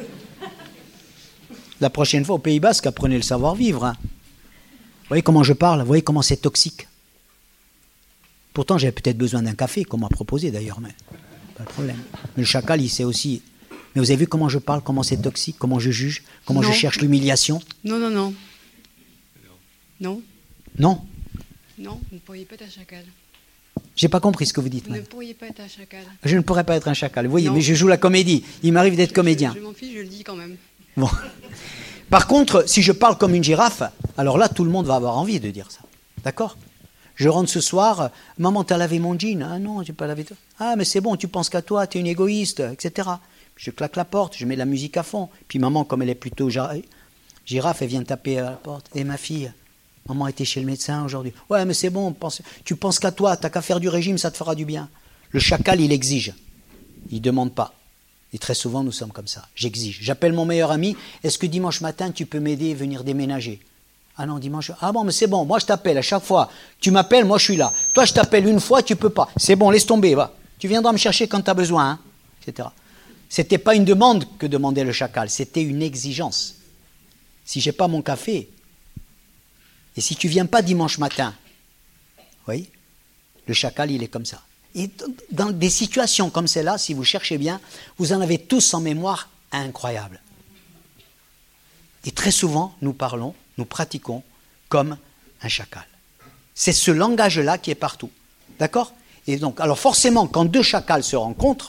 La prochaine fois au Pays Basque, apprenez le savoir-vivre. Hein. Vous voyez comment je parle? Vous voyez comment c'est toxique? Pourtant, j'avais peut-être besoin d'un café, qu'on m'a proposé d'ailleurs, mais pas de problème. Mais le chacal, il sait aussi. Mais vous avez vu comment je parle, comment c'est toxique, comment je juge, comment non. je cherche l'humiliation? Non, non, non. Non. Non. Non, vous ne pourriez pas être un chacal. J'ai pas compris ce que vous dites. Vous ne pourriez pas être un chacal. Je ne pourrais pas être un chacal. Vous voyez, non. mais je joue la comédie. Il m'arrive d'être comédien. Je, je m'en fiche, je le dis quand même. Bon. Par contre, si je parle comme une girafe, alors là, tout le monde va avoir envie de dire ça. D'accord? Je rentre ce soir, maman, t'as lavé mon jean? Ah non, j'ai pas lavé. Ah, mais c'est bon, tu penses qu'à toi, t'es une égoïste, et cetera. Je claque la porte, je mets la musique à fond. Puis maman, comme elle est plutôt girafe, elle vient taper à la porte. Et ma fille, maman était chez le médecin aujourd'hui. Ouais, mais c'est bon, pense, tu penses qu'à toi, t'as qu'à faire du régime, ça te fera du bien. Le chacal, il exige. Il demande pas. Et très souvent, nous sommes comme ça. J'exige. J'appelle mon meilleur ami. Est-ce que dimanche matin, tu peux m'aider à venir déménager? Ah non, dimanche. Ah bon, mais c'est bon. Moi, je t'appelle à chaque fois. Tu m'appelles, moi, je suis là. Toi, je t'appelle une fois, tu peux pas. C'est bon, laisse tomber, va. Tu viendras me chercher quand tu as besoin, hein, et cetera. C'était pas une demande que demandait le chacal. C'était une exigence. Si j'ai pas mon café, et si tu viens pas dimanche matin, oui, le chacal, il est comme ça. Et dans des situations comme celle-là, si vous cherchez bien, vous en avez tous en mémoire incroyable. Et très souvent, nous parlons, nous pratiquons comme un chacal. C'est ce langage-là qui est partout. D'accord? Et donc, alors forcément, quand deux chacals se rencontrent,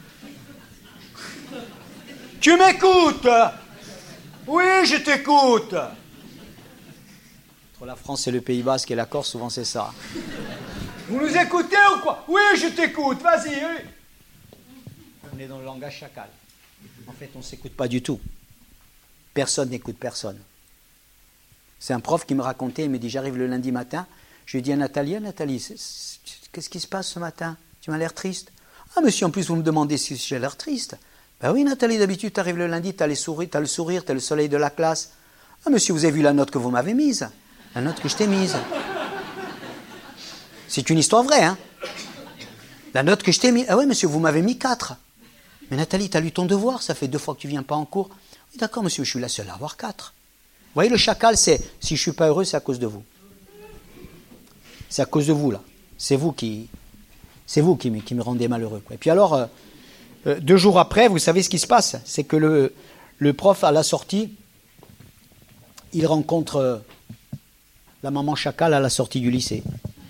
tu m'écoutes? Oui, je t'écoute. Entre la France et le Pays Basque et la Corse, souvent c'est ça. Vous nous écoutez ou quoi? Oui, je t'écoute, vas-y. Oui. On est dans le langage chacal. En fait, on ne s'écoute pas du tout. Personne n'écoute personne. C'est un prof qui me racontait, il me dit, j'arrive le lundi matin, je lui dis à Nathalie, ah, Nathalie, c'est, c'est, qu'est-ce qui se passe ce matin? Tu m'as l'air triste. Ah, monsieur, en plus, vous me demandez si j'ai l'air triste. Ben oui, Nathalie, d'habitude, tu arrives le lundi, tu as, as le sourire, tu as le soleil de la classe. Ah, monsieur, vous avez vu la note que vous m'avez mise? La note que je t'ai mise. C'est une histoire vraie, hein? La note que je t'ai mise. Ah oui, monsieur, vous m'avez mis quatre. Mais Nathalie, tu as lu ton devoir, ça fait deux fois que tu ne viens pas en cours. Oui, d'accord, monsieur, je suis la seule à avoir quatre. Vous voyez, le chacal, c'est, si je ne suis pas heureux, c'est à cause de vous. C'est à cause de vous, là. C'est vous qui, c'est vous qui, qui me rendez malheureux, quoi. Et puis alors, euh, deux jours après, vous savez ce qui se passe? C'est que le, le prof, à la sortie, il rencontre euh, la maman chacal à la sortie du lycée.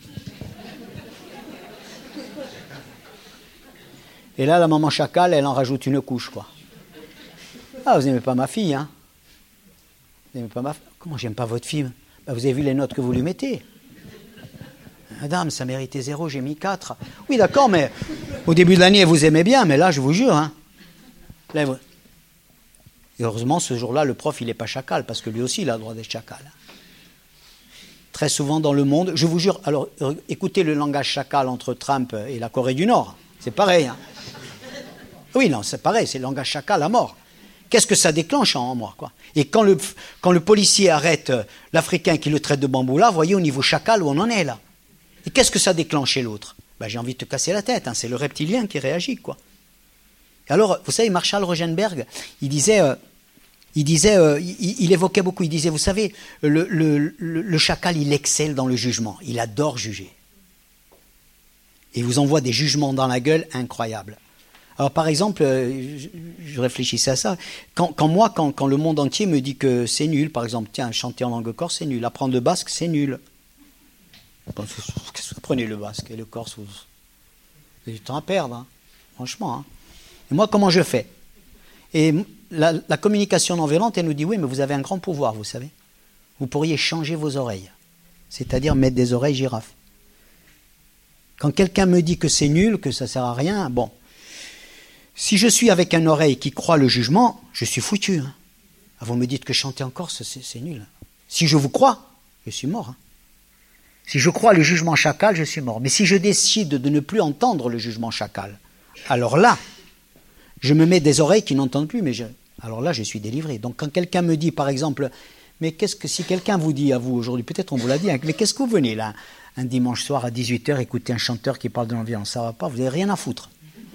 Et là, la maman chacal, elle en rajoute une couche, quoi. Ah, vous n'aimez pas ma fille, hein? Vous n'aimez pas ma fille? Comment j'aime pas votre fille? Ben, vous avez vu les notes que vous lui mettez? Madame, ça méritait zéro, j'ai mis quatre. Oui, d'accord, mais au début de l'année, vous aimez bien, mais là, je vous jure, hein. Là, vous... Et heureusement, ce jour-là, le prof, il n'est pas chacal, parce que lui aussi, il a le droit d'être chacal. Très souvent dans le monde, je vous jure, alors, écoutez le langage chacal entre Trump et la Corée du Nord. C'est pareil, hein. Oui, non, c'est pareil, c'est le langage chacal à mort. Qu'est-ce que ça déclenche en moi, quoi? Et quand le, quand le policier arrête l'Africain qui le traite de bamboula, vous voyez au niveau chacal où on en est, là. Et qu'est-ce que ça déclenche chez l'autre? Ben, j'ai envie de te casser la tête, hein, c'est le reptilien qui réagit, quoi. Et alors, vous savez, Marshall Rosenberg, il disait, euh, il, disait euh, il, il évoquait beaucoup, il disait, vous savez, le, le, le, le chacal, il excelle dans le jugement, il adore juger. Et il vous envoie des jugements dans la gueule incroyables. Alors, par exemple, je, je réfléchissais à ça. Quand, quand moi, quand, quand le monde entier me dit que c'est nul, par exemple, tiens, chanter en langue corse, c'est nul. Apprendre le basque, c'est nul. Qu'est-ce que vous prenez le basque et le corse? Vous avez du temps à perdre, hein, franchement. Hein. Et moi, comment je fais? Et la, la communication non violente, elle nous dit, oui, mais vous avez un grand pouvoir, vous savez. Vous pourriez changer vos oreilles. C'est-à-dire mettre des oreilles girafes. Quand quelqu'un me dit que c'est nul, que ça ne sert à rien, bon... Si je suis avec une oreille qui croit le jugement, je suis foutu. Hein. Vous me dites que chanter en Corse, c'est, c'est nul. Si je vous crois, je suis mort. Hein. Si je crois le jugement chacal, je suis mort. Mais si je décide de ne plus entendre le jugement chacal, alors là, Je me mets des oreilles qui n'entendent plus, mais je... alors là, je suis délivré. Donc quand quelqu'un me dit, par exemple, mais qu'est-ce que si quelqu'un vous dit à vous aujourd'hui, peut-être on vous l'a dit, hein, mais qu'est-ce que vous venez là, un dimanche soir à dix-huit heures, écouter un chanteur qui parle de non-violence, ça va pas, vous n'avez rien à foutre.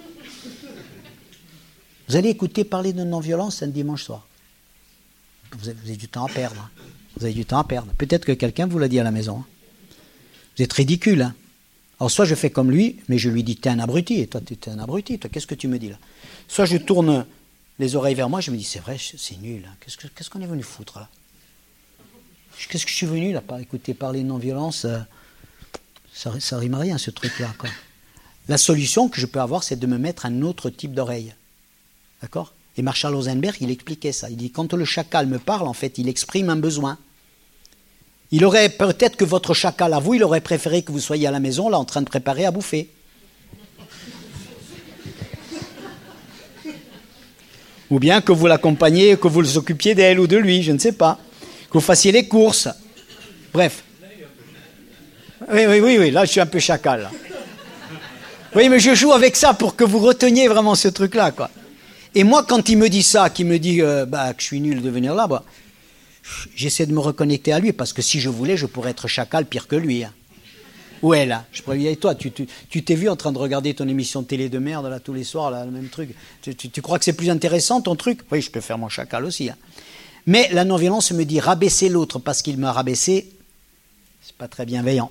Vous allez écouter parler de non-violence un dimanche soir. Vous avez, vous avez du temps à perdre. Vous avez du temps à perdre. Peut-être que quelqu'un vous l'a dit à la maison. Hein. Vous êtes ridicule. Hein. Alors soit je fais comme lui, mais je lui dis, t'es un abruti, et toi t'es un abruti, toi qu'est-ce que tu me dis là? Soit je tourne les oreilles vers moi, je me dis, c'est vrai, c'est nul. Hein. Qu'est-ce, que, qu'est-ce qu'on est venu foutre là? Qu'est-ce que je suis venu là, par écouter parler de non-violence, euh, ça, ça rime à rien ce truc-là. Quoi. La solution que je peux avoir, c'est de me mettre un autre type d'oreille. D'accord? Et Marshall Rosenberg, il expliquait ça. Il dit, quand le chacal me parle, en fait, il exprime un besoin. Il aurait, peut-être que votre chacal à vous, il aurait préféré que vous soyez à la maison, là, en train de préparer à bouffer. Ou bien que vous l'accompagniez, que vous vous occupiez d'elle ou de lui, je ne sais pas. Que vous fassiez les courses. Bref. Oui, oui, oui, oui, là, je suis un peu chacal. Là. Oui, mais je joue avec ça pour que vous reteniez vraiment ce truc-là, quoi. Et moi, quand il me dit ça, qu'il me dit euh, bah, que je suis nul de venir là, bah, j'essaie de me reconnecter à lui, parce que si je voulais, je pourrais être chacal pire que lui. Hein. Où est là? Je pourrais lui dire, toi, tu, tu, tu t'es vu en train de regarder ton émission de télé de merde, là, tous les soirs, là, le même truc. Tu, tu, tu crois que c'est plus intéressant, ton truc? Oui, je peux faire mon chacal aussi. Hein. Mais la non-violence me dit, rabaisser l'autre parce qu'il m'a rabaissé, c'est pas très bienveillant.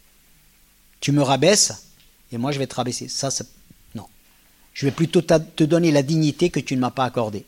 Tu me rabaisses, et moi, je vais te rabaisser. Ça, c'est... Je vais plutôt te donner la dignité que tu ne m'as pas accordée.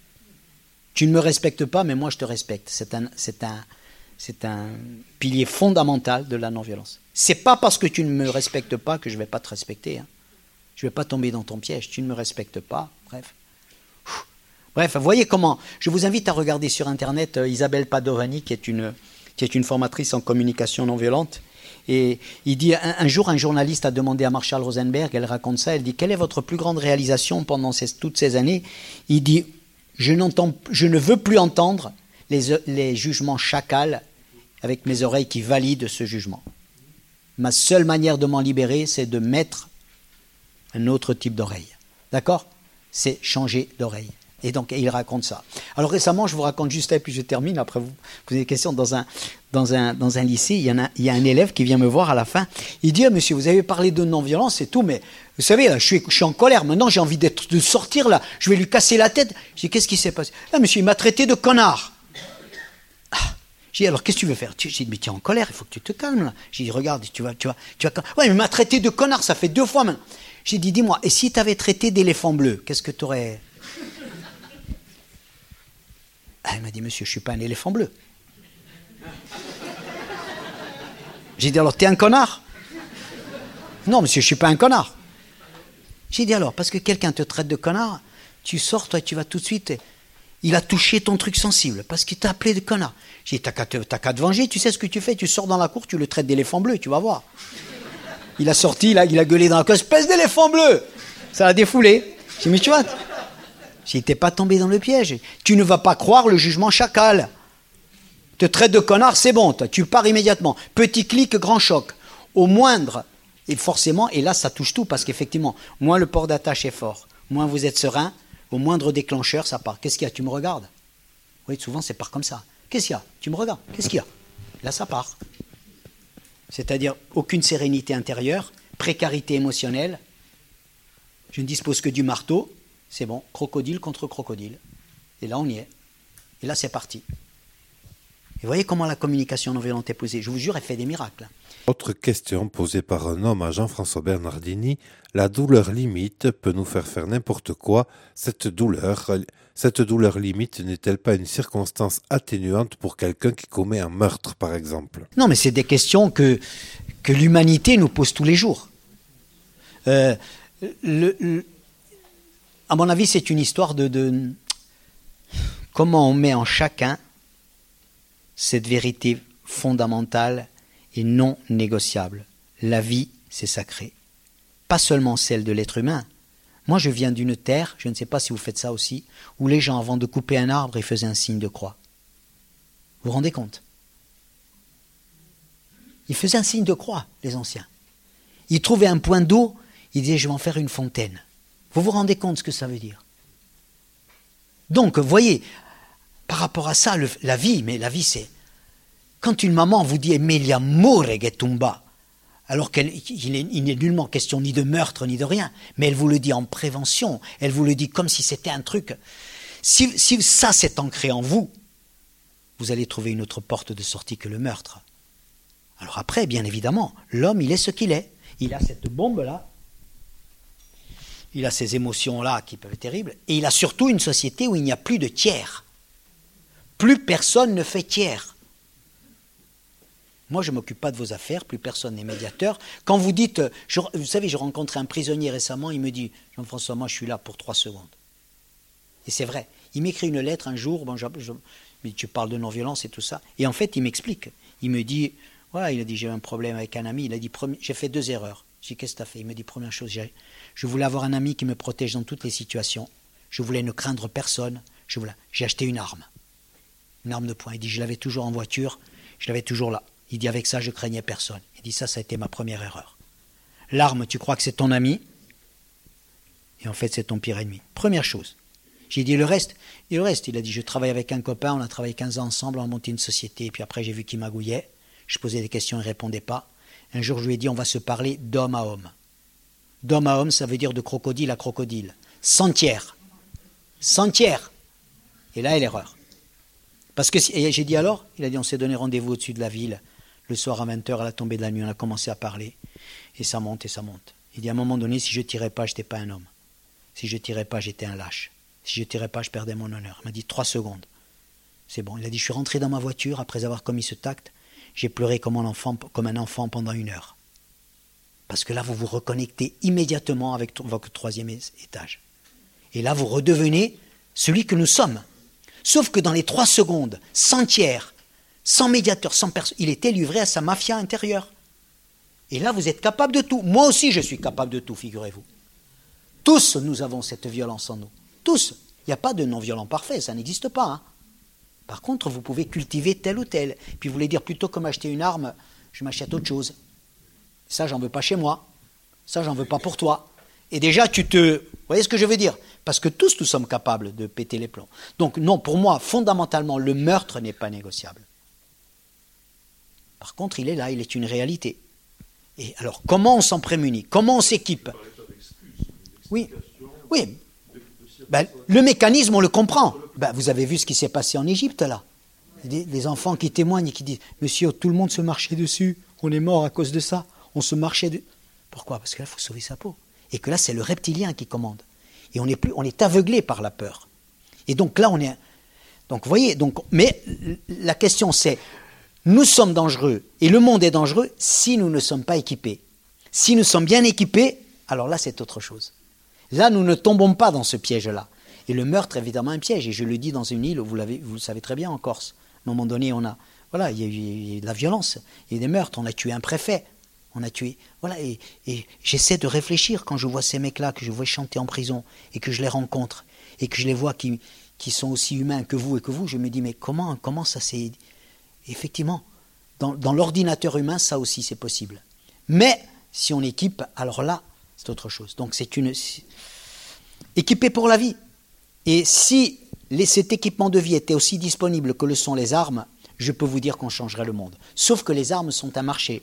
Tu ne me respectes pas, mais moi je te respecte. C'est un, c'est un, c'est un pilier fondamental de la non-violence. C'est pas parce que tu ne me respectes pas que je ne vais pas te respecter. Hein. Je ne vais pas tomber dans ton piège. Tu ne me respectes pas. Bref. Bref, voyez comment. Je vous invite à regarder sur Internet euh, Isabelle Padovani, qui est une, qui est une formatrice en communication non violente. Et il dit, un, un jour, un journaliste a demandé à Marshall Rosenberg, elle raconte ça, elle dit, quelle est votre plus grande réalisation pendant ces, toutes ces années? Il dit, je, n'entends, je ne veux plus entendre les, les jugements chacals avec mes oreilles qui valident ce jugement. Ma seule manière de m'en libérer, c'est de mettre un autre type d'oreille. D'accord? C'est changer d'oreille. Et donc, il raconte ça. Alors récemment, je vous raconte juste, et puis je termine, après vous posez des questions, dans un, dans un, dans un lycée, il y, en a, il y a un élève qui vient me voir à la fin, il dit, ah, monsieur, vous avez parlé de non-violence et tout, mais vous savez, là, je suis, je suis en colère, maintenant j'ai envie d'être, de sortir là, je vais lui casser la tête. Je dis, qu'est-ce qui s'est passé? Ah, monsieur, il m'a traité de connard. Ah. J'ai dit, alors qu'est-ce que tu veux faire? J'ai dit, mais tu es en colère, il faut que tu te calmes là. J'ai dit, regarde, tu vas, tu vas, tu vas. Ouais, mais il m'a traité de connard, ça fait deux fois maintenant. J'ai dit, dis-moi, et si tu avais traité d'éléphant bleu, qu'est-ce que tu aurais... Ah, il m'a dit, monsieur, je ne suis pas un éléphant bleu. J'ai dit, alors, t'es un connard? Non, monsieur, je ne suis pas un connard. J'ai dit, alors, parce que quelqu'un te traite de connard, tu sors, toi, tu vas tout de suite, il a touché ton truc sensible, parce qu'il t'a appelé de connard. J'ai dit, t'as qu'à te, t'as qu'à te venger, tu sais ce que tu fais, tu sors dans la cour, tu le traites d'éléphant bleu, tu vas voir. Il a sorti, là, il a gueulé dans la cour, espèce d'éléphant bleu. Ça l'a défoulé. J'ai dit, mais tu vois... Si tu n'es pas tombé dans le piège, tu ne vas pas croire le jugement chacal. Te traite de connard, c'est bon, toi, tu pars immédiatement. Petit clic, grand choc. Au moindre, et forcément, et là ça touche tout, parce qu'effectivement, moins le port d'attache est fort, moins vous êtes serein, au moindre déclencheur, ça part. Qu'est-ce qu'il y a? Tu me regardes? Oui, souvent, c'est part comme ça. Qu'est-ce qu'il y a? Tu me regardes? Qu'est-ce qu'il y a? Là, ça part. C'est-à-dire, aucune sérénité intérieure, précarité émotionnelle. Je ne dispose que du marteau. C'est bon, crocodile contre crocodile. Et là, on y est. Et là, c'est parti. Et vous voyez comment la communication non violente est posée. Je vous jure, elle fait des miracles. Autre question posée par un homme à Jean-François Bernardini. La douleur limite peut nous faire faire n'importe quoi. Cette douleur, cette douleur limite n'est-elle pas une circonstance atténuante pour quelqu'un qui commet un meurtre, par exemple? Non, mais c'est des questions que, que l'humanité nous pose tous les jours. Euh, le... le À mon avis, c'est une histoire de, de comment on met en chacun cette vérité fondamentale et non négociable. La vie, c'est sacré. Pas seulement celle de l'être humain. Moi, je viens d'une terre, je ne sais pas si vous faites ça aussi, où les gens, avant de couper un arbre, ils faisaient un signe de croix. Vous vous rendez compte? Ils faisaient un signe de croix, les anciens. Ils trouvaient un point d'eau, ils disaient, je vais en faire une fontaine. Vous vous rendez compte ce que ça veut dire? Donc, vous voyez, par rapport à ça, le, la vie, mais la vie, c'est... Quand une maman vous dit « mais il amore che tumba », alors qu'il n'est nullement question ni de meurtre, ni de rien, mais elle vous le dit en prévention, elle vous le dit comme si c'était un truc... Si, si ça s'est ancré en vous, vous allez trouver une autre porte de sortie que le meurtre. Alors après, bien évidemment, l'homme, il est ce qu'il est. Il a cette bombe-là, il a ces émotions-là qui peuvent être terribles, et il a surtout une société où il n'y a plus de tiers. Plus personne ne fait tiers. Moi, je ne m'occupe pas de vos affaires, plus personne n'est médiateur. Quand vous dites, je, vous savez, j'ai rencontré un prisonnier récemment, il me dit, Jean-François, moi je suis là pour trois secondes. Et c'est vrai. Il m'écrit une lettre un jour, bon, je, je, mais tu parles de non-violence et tout ça, et en fait, il m'explique. Il me dit, ouais, il a dit, j'ai un problème avec un ami, il a dit, j'ai fait deux erreurs. Je dis, qu'est-ce que tu as fait? Il me dit, première chose, je voulais avoir un ami qui me protège dans toutes les situations, je voulais ne craindre personne, je voulais, j'ai acheté une arme, une arme de poing. Il dit, je l'avais toujours en voiture, je l'avais toujours là. Il dit, avec ça, je craignais personne. Il dit, ça, ça a été ma première erreur. L'arme, tu crois que c'est ton ami, et en fait, c'est ton pire ennemi. Première chose. J'ai dit, le reste, et le reste, il a dit, je travaille avec un copain, on a travaillé quinze ans ensemble, on a monté une société, et puis après, j'ai vu qu'il magouillait, je posais des questions, il ne répondait pas. Un jour, je lui ai dit, on va se parler d'homme à homme. D'homme à homme, ça veut dire de crocodile à crocodile. Sans tiers. Sans tiers. Et là est l'erreur. Parce que, et j'ai dit alors, il a dit, on s'est donné rendez-vous au-dessus de la ville, le soir à vingt heures, à la tombée de la nuit, on a commencé à parler, et ça monte et ça monte. Il dit, à un moment donné, si je ne tirais pas, je n'étais pas un homme. Si je ne tirais pas, j'étais un lâche. Si je ne tirais pas, je perdais mon honneur. Il m'a dit, trois secondes. C'est bon. Il a dit, je suis rentré dans ma voiture, après avoir commis ce acte, j'ai pleuré comme un enfant, comme un enfant pendant une heure. Parce que là, vous vous reconnectez immédiatement avec votre troisième étage. Et là, vous redevenez celui que nous sommes. Sauf que dans les trois secondes, sans tiers, sans médiateur, sans personne, il était livré à sa mafia intérieure. Et là, vous êtes capable de tout. Moi aussi, je suis capable de tout, figurez-vous. Tous, nous avons cette violence en nous. Tous. Il n'y a pas de non-violent parfait, ça n'existe pas. Hein. Par contre, vous pouvez cultiver tel ou tel. Puis vous voulez dire, plutôt que m'acheter une arme, je m'achète autre chose. Ça, j'en veux pas chez moi. Ça, j'en veux pas pour toi. Et déjà, tu te... Vous voyez ce que je veux dire? Parce que tous, nous sommes capables de péter les plombs. Donc non, pour moi, fondamentalement, le meurtre n'est pas négociable. Par contre, il est là, il est une réalité. Et alors, comment on s'en prémunit? Comment on s'équipe? Oui, oui. Ben, le mécanisme, on le comprend. Ben, vous avez vu ce qui s'est passé en Égypte, là. Des, des enfants qui témoignent et qui disent « Monsieur, tout le monde se marchait dessus. On est mort à cause de ça. On se marchait dessus. » Pourquoi? Parce que là, il faut sauver sa peau. Et que là, c'est le reptilien qui commande. Et on est, plus, on est aveuglé par la peur. Et donc là, on est... Donc, vous voyez, donc, mais la question, c'est... Nous sommes dangereux, et le monde est dangereux si nous ne sommes pas équipés. Si nous sommes bien équipés, alors là, c'est autre chose. Là, nous ne tombons pas dans ce piège-là. Et le meurtre, évidemment, un piège. Et je le dis dans une île, vous, l'avez, vous le savez très bien, en Corse. À un moment donné, on a, voilà, il y a eu, il y a eu de la violence, il y a eu des meurtres, on a tué un préfet, on a tué... Voilà, et, et j'essaie de réfléchir quand je vois ces mecs-là, que je vois chanter en prison, et que je les rencontre, et que je les vois qui, qui sont aussi humains que vous et que vous, je me dis, mais comment, comment ça s'est... Effectivement, dans, dans l'ordinateur humain, ça aussi c'est possible. Mais si on équipe, alors là, c'est autre chose. Donc c'est une... Équipé pour la vie. Et si les, cet équipement de vie était aussi disponible que le sont les armes, je peux vous dire qu'on changerait le monde. Sauf que les armes sont un marché.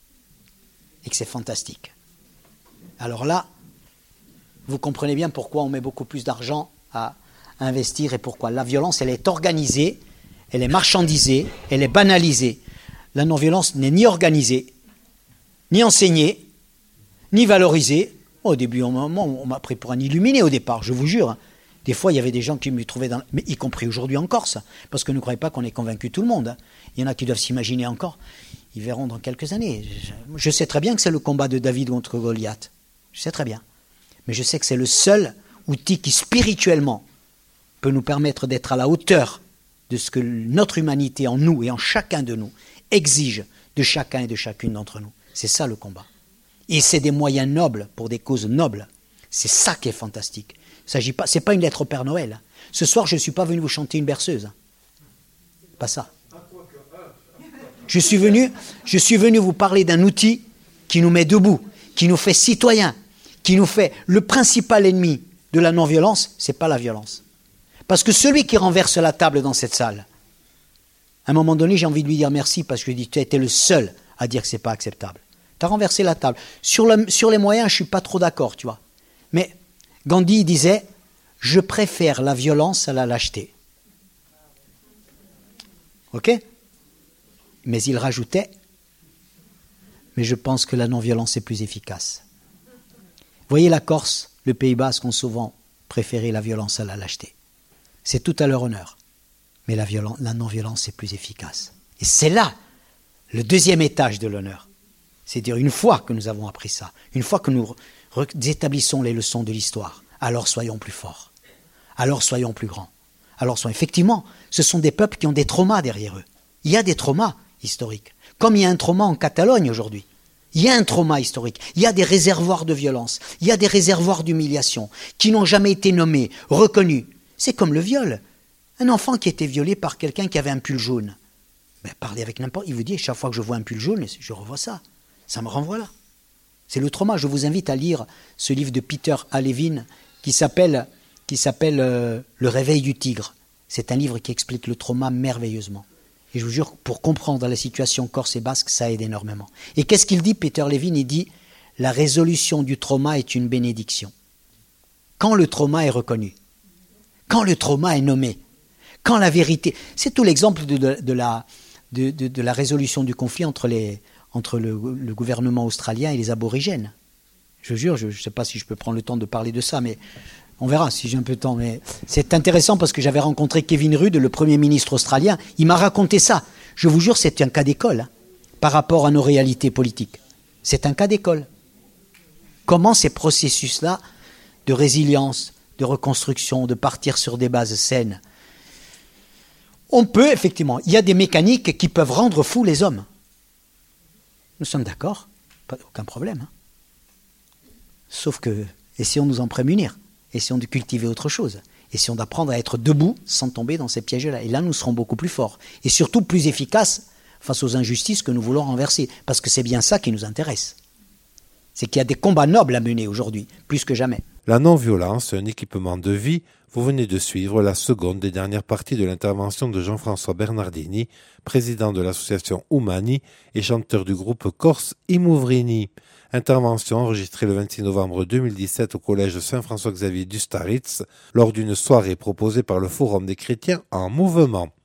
Et que c'est fantastique. Alors là, vous comprenez bien pourquoi on met beaucoup plus d'argent à investir et pourquoi. La violence, elle est organisée, elle est marchandisée, elle est banalisée. La non-violence n'est ni organisée, ni enseignée, ni valorisée. Au début, on, on m'a pris pour un illuminé au départ, je vous jure. Des fois, il y avait des gens qui me trouvaient dans... Mais y compris aujourd'hui en Corse, parce que ne croyez pas qu'on ait convaincu tout le monde. Il y en a qui doivent s'imaginer encore. Ils verront dans quelques années. Je, je sais très bien que c'est le combat de David contre Goliath. Je sais très bien. Mais je sais que c'est le seul outil qui, spirituellement, peut nous permettre d'être à la hauteur de ce que notre humanité en nous et en chacun de nous exige de chacun et de chacune d'entre nous. C'est ça le combat. Et c'est des moyens nobles pour des causes nobles. C'est ça qui est fantastique. Il s'agit pas, c'est pas une lettre au Père Noël. Ce soir, je ne suis pas venu vous chanter une berceuse. Pas ça. Je suis venu, je suis venu vous parler d'un outil qui nous met debout, qui nous fait citoyens, qui nous fait... Le principal ennemi de la non-violence, ce n'est pas la violence. Parce que celui qui renverse la table dans cette salle, à un moment donné, j'ai envie de lui dire merci parce que je lui dis, tu as été le seul à dire que ce n'est pas acceptable. Tu as renversé la table. Sur, le, sur les moyens, je ne suis pas trop d'accord, tu vois. Mais Gandhi disait, je préfère la violence à la lâcheté. Ok ? Mais il rajoutait, mais je pense que la non-violence est plus efficace. Vous voyez, la Corse, le Pays Basque ont souvent préféré la violence à la lâcheté. C'est tout à leur honneur. Mais la, violence, la non-violence est plus efficace. Et c'est là le deuxième étage de l'honneur. C'est-à-dire, une fois que nous avons appris ça, une fois que nous établissons les leçons de l'histoire, alors soyons plus forts. Alors soyons plus grands. Alors soyons... Effectivement, ce sont des peuples qui ont des traumas derrière eux. Il y a des traumas historiques. Comme il y a un trauma en Catalogne aujourd'hui. Il y a un trauma historique. Il y a des réservoirs de violence. Il y a des réservoirs d'humiliation qui n'ont jamais été nommés, reconnus. C'est comme le viol. Un enfant qui était violé par quelqu'un qui avait un pull jaune. Ben, parlez avec n'importe... Il vous dit, chaque fois que je vois un pull jaune, je revois ça. Ça me renvoie là. C'est le trauma. Je vous invite à lire ce livre de Peter Alevin qui s'appelle, qui s'appelle euh, Le réveil du tigre. C'est un livre qui explique le trauma merveilleusement. Et je vous jure, pour comprendre la situation corse et basque, ça aide énormément. Et qu'est-ce qu'il dit, Peter Levin ? Il dit, la résolution du trauma est une bénédiction. Quand le trauma est reconnu, quand le trauma est nommé, quand la vérité... C'est tout l'exemple de, de, de, la, de, de, de la résolution du conflit entre, les, entre le, le gouvernement australien et les aborigènes. Je jure, je ne sais pas si je peux prendre le temps de parler de ça, mais on verra si j'ai un peu de temps. Mais c'est intéressant parce que j'avais rencontré Kevin Rudd, le Premier ministre australien. Il m'a raconté ça. Je vous jure, c'est un cas d'école hein, par rapport à nos réalités politiques. C'est un cas d'école. Comment ces processus-là de résilience, de reconstruction, de partir sur des bases saines, on peut, effectivement, il y a des mécaniques qui peuvent rendre fous les hommes. Nous sommes d'accord, pas, aucun problème. Hein. Sauf que, essayons de nous en prémunir, essayons de cultiver autre chose, essayons d'apprendre à être debout sans tomber dans ces pièges-là. Et là, nous serons beaucoup plus forts, et surtout plus efficaces face aux injustices que nous voulons renverser, parce que c'est bien ça qui nous intéresse. C'est qu'il y a des combats nobles à mener aujourd'hui, plus que jamais. La non-violence, un équipement de vie, vous venez de suivre la seconde des dernières parties de l'intervention de Jean-François Bernardini, président de l'association Umani et chanteur du groupe corse I Mouvrini. Intervention enregistrée le vingt-six novembre deux mille dix-sept au collège Saint-François-Xavier d'Ustaritz lors d'une soirée proposée par le Forum des chrétiens en mouvement.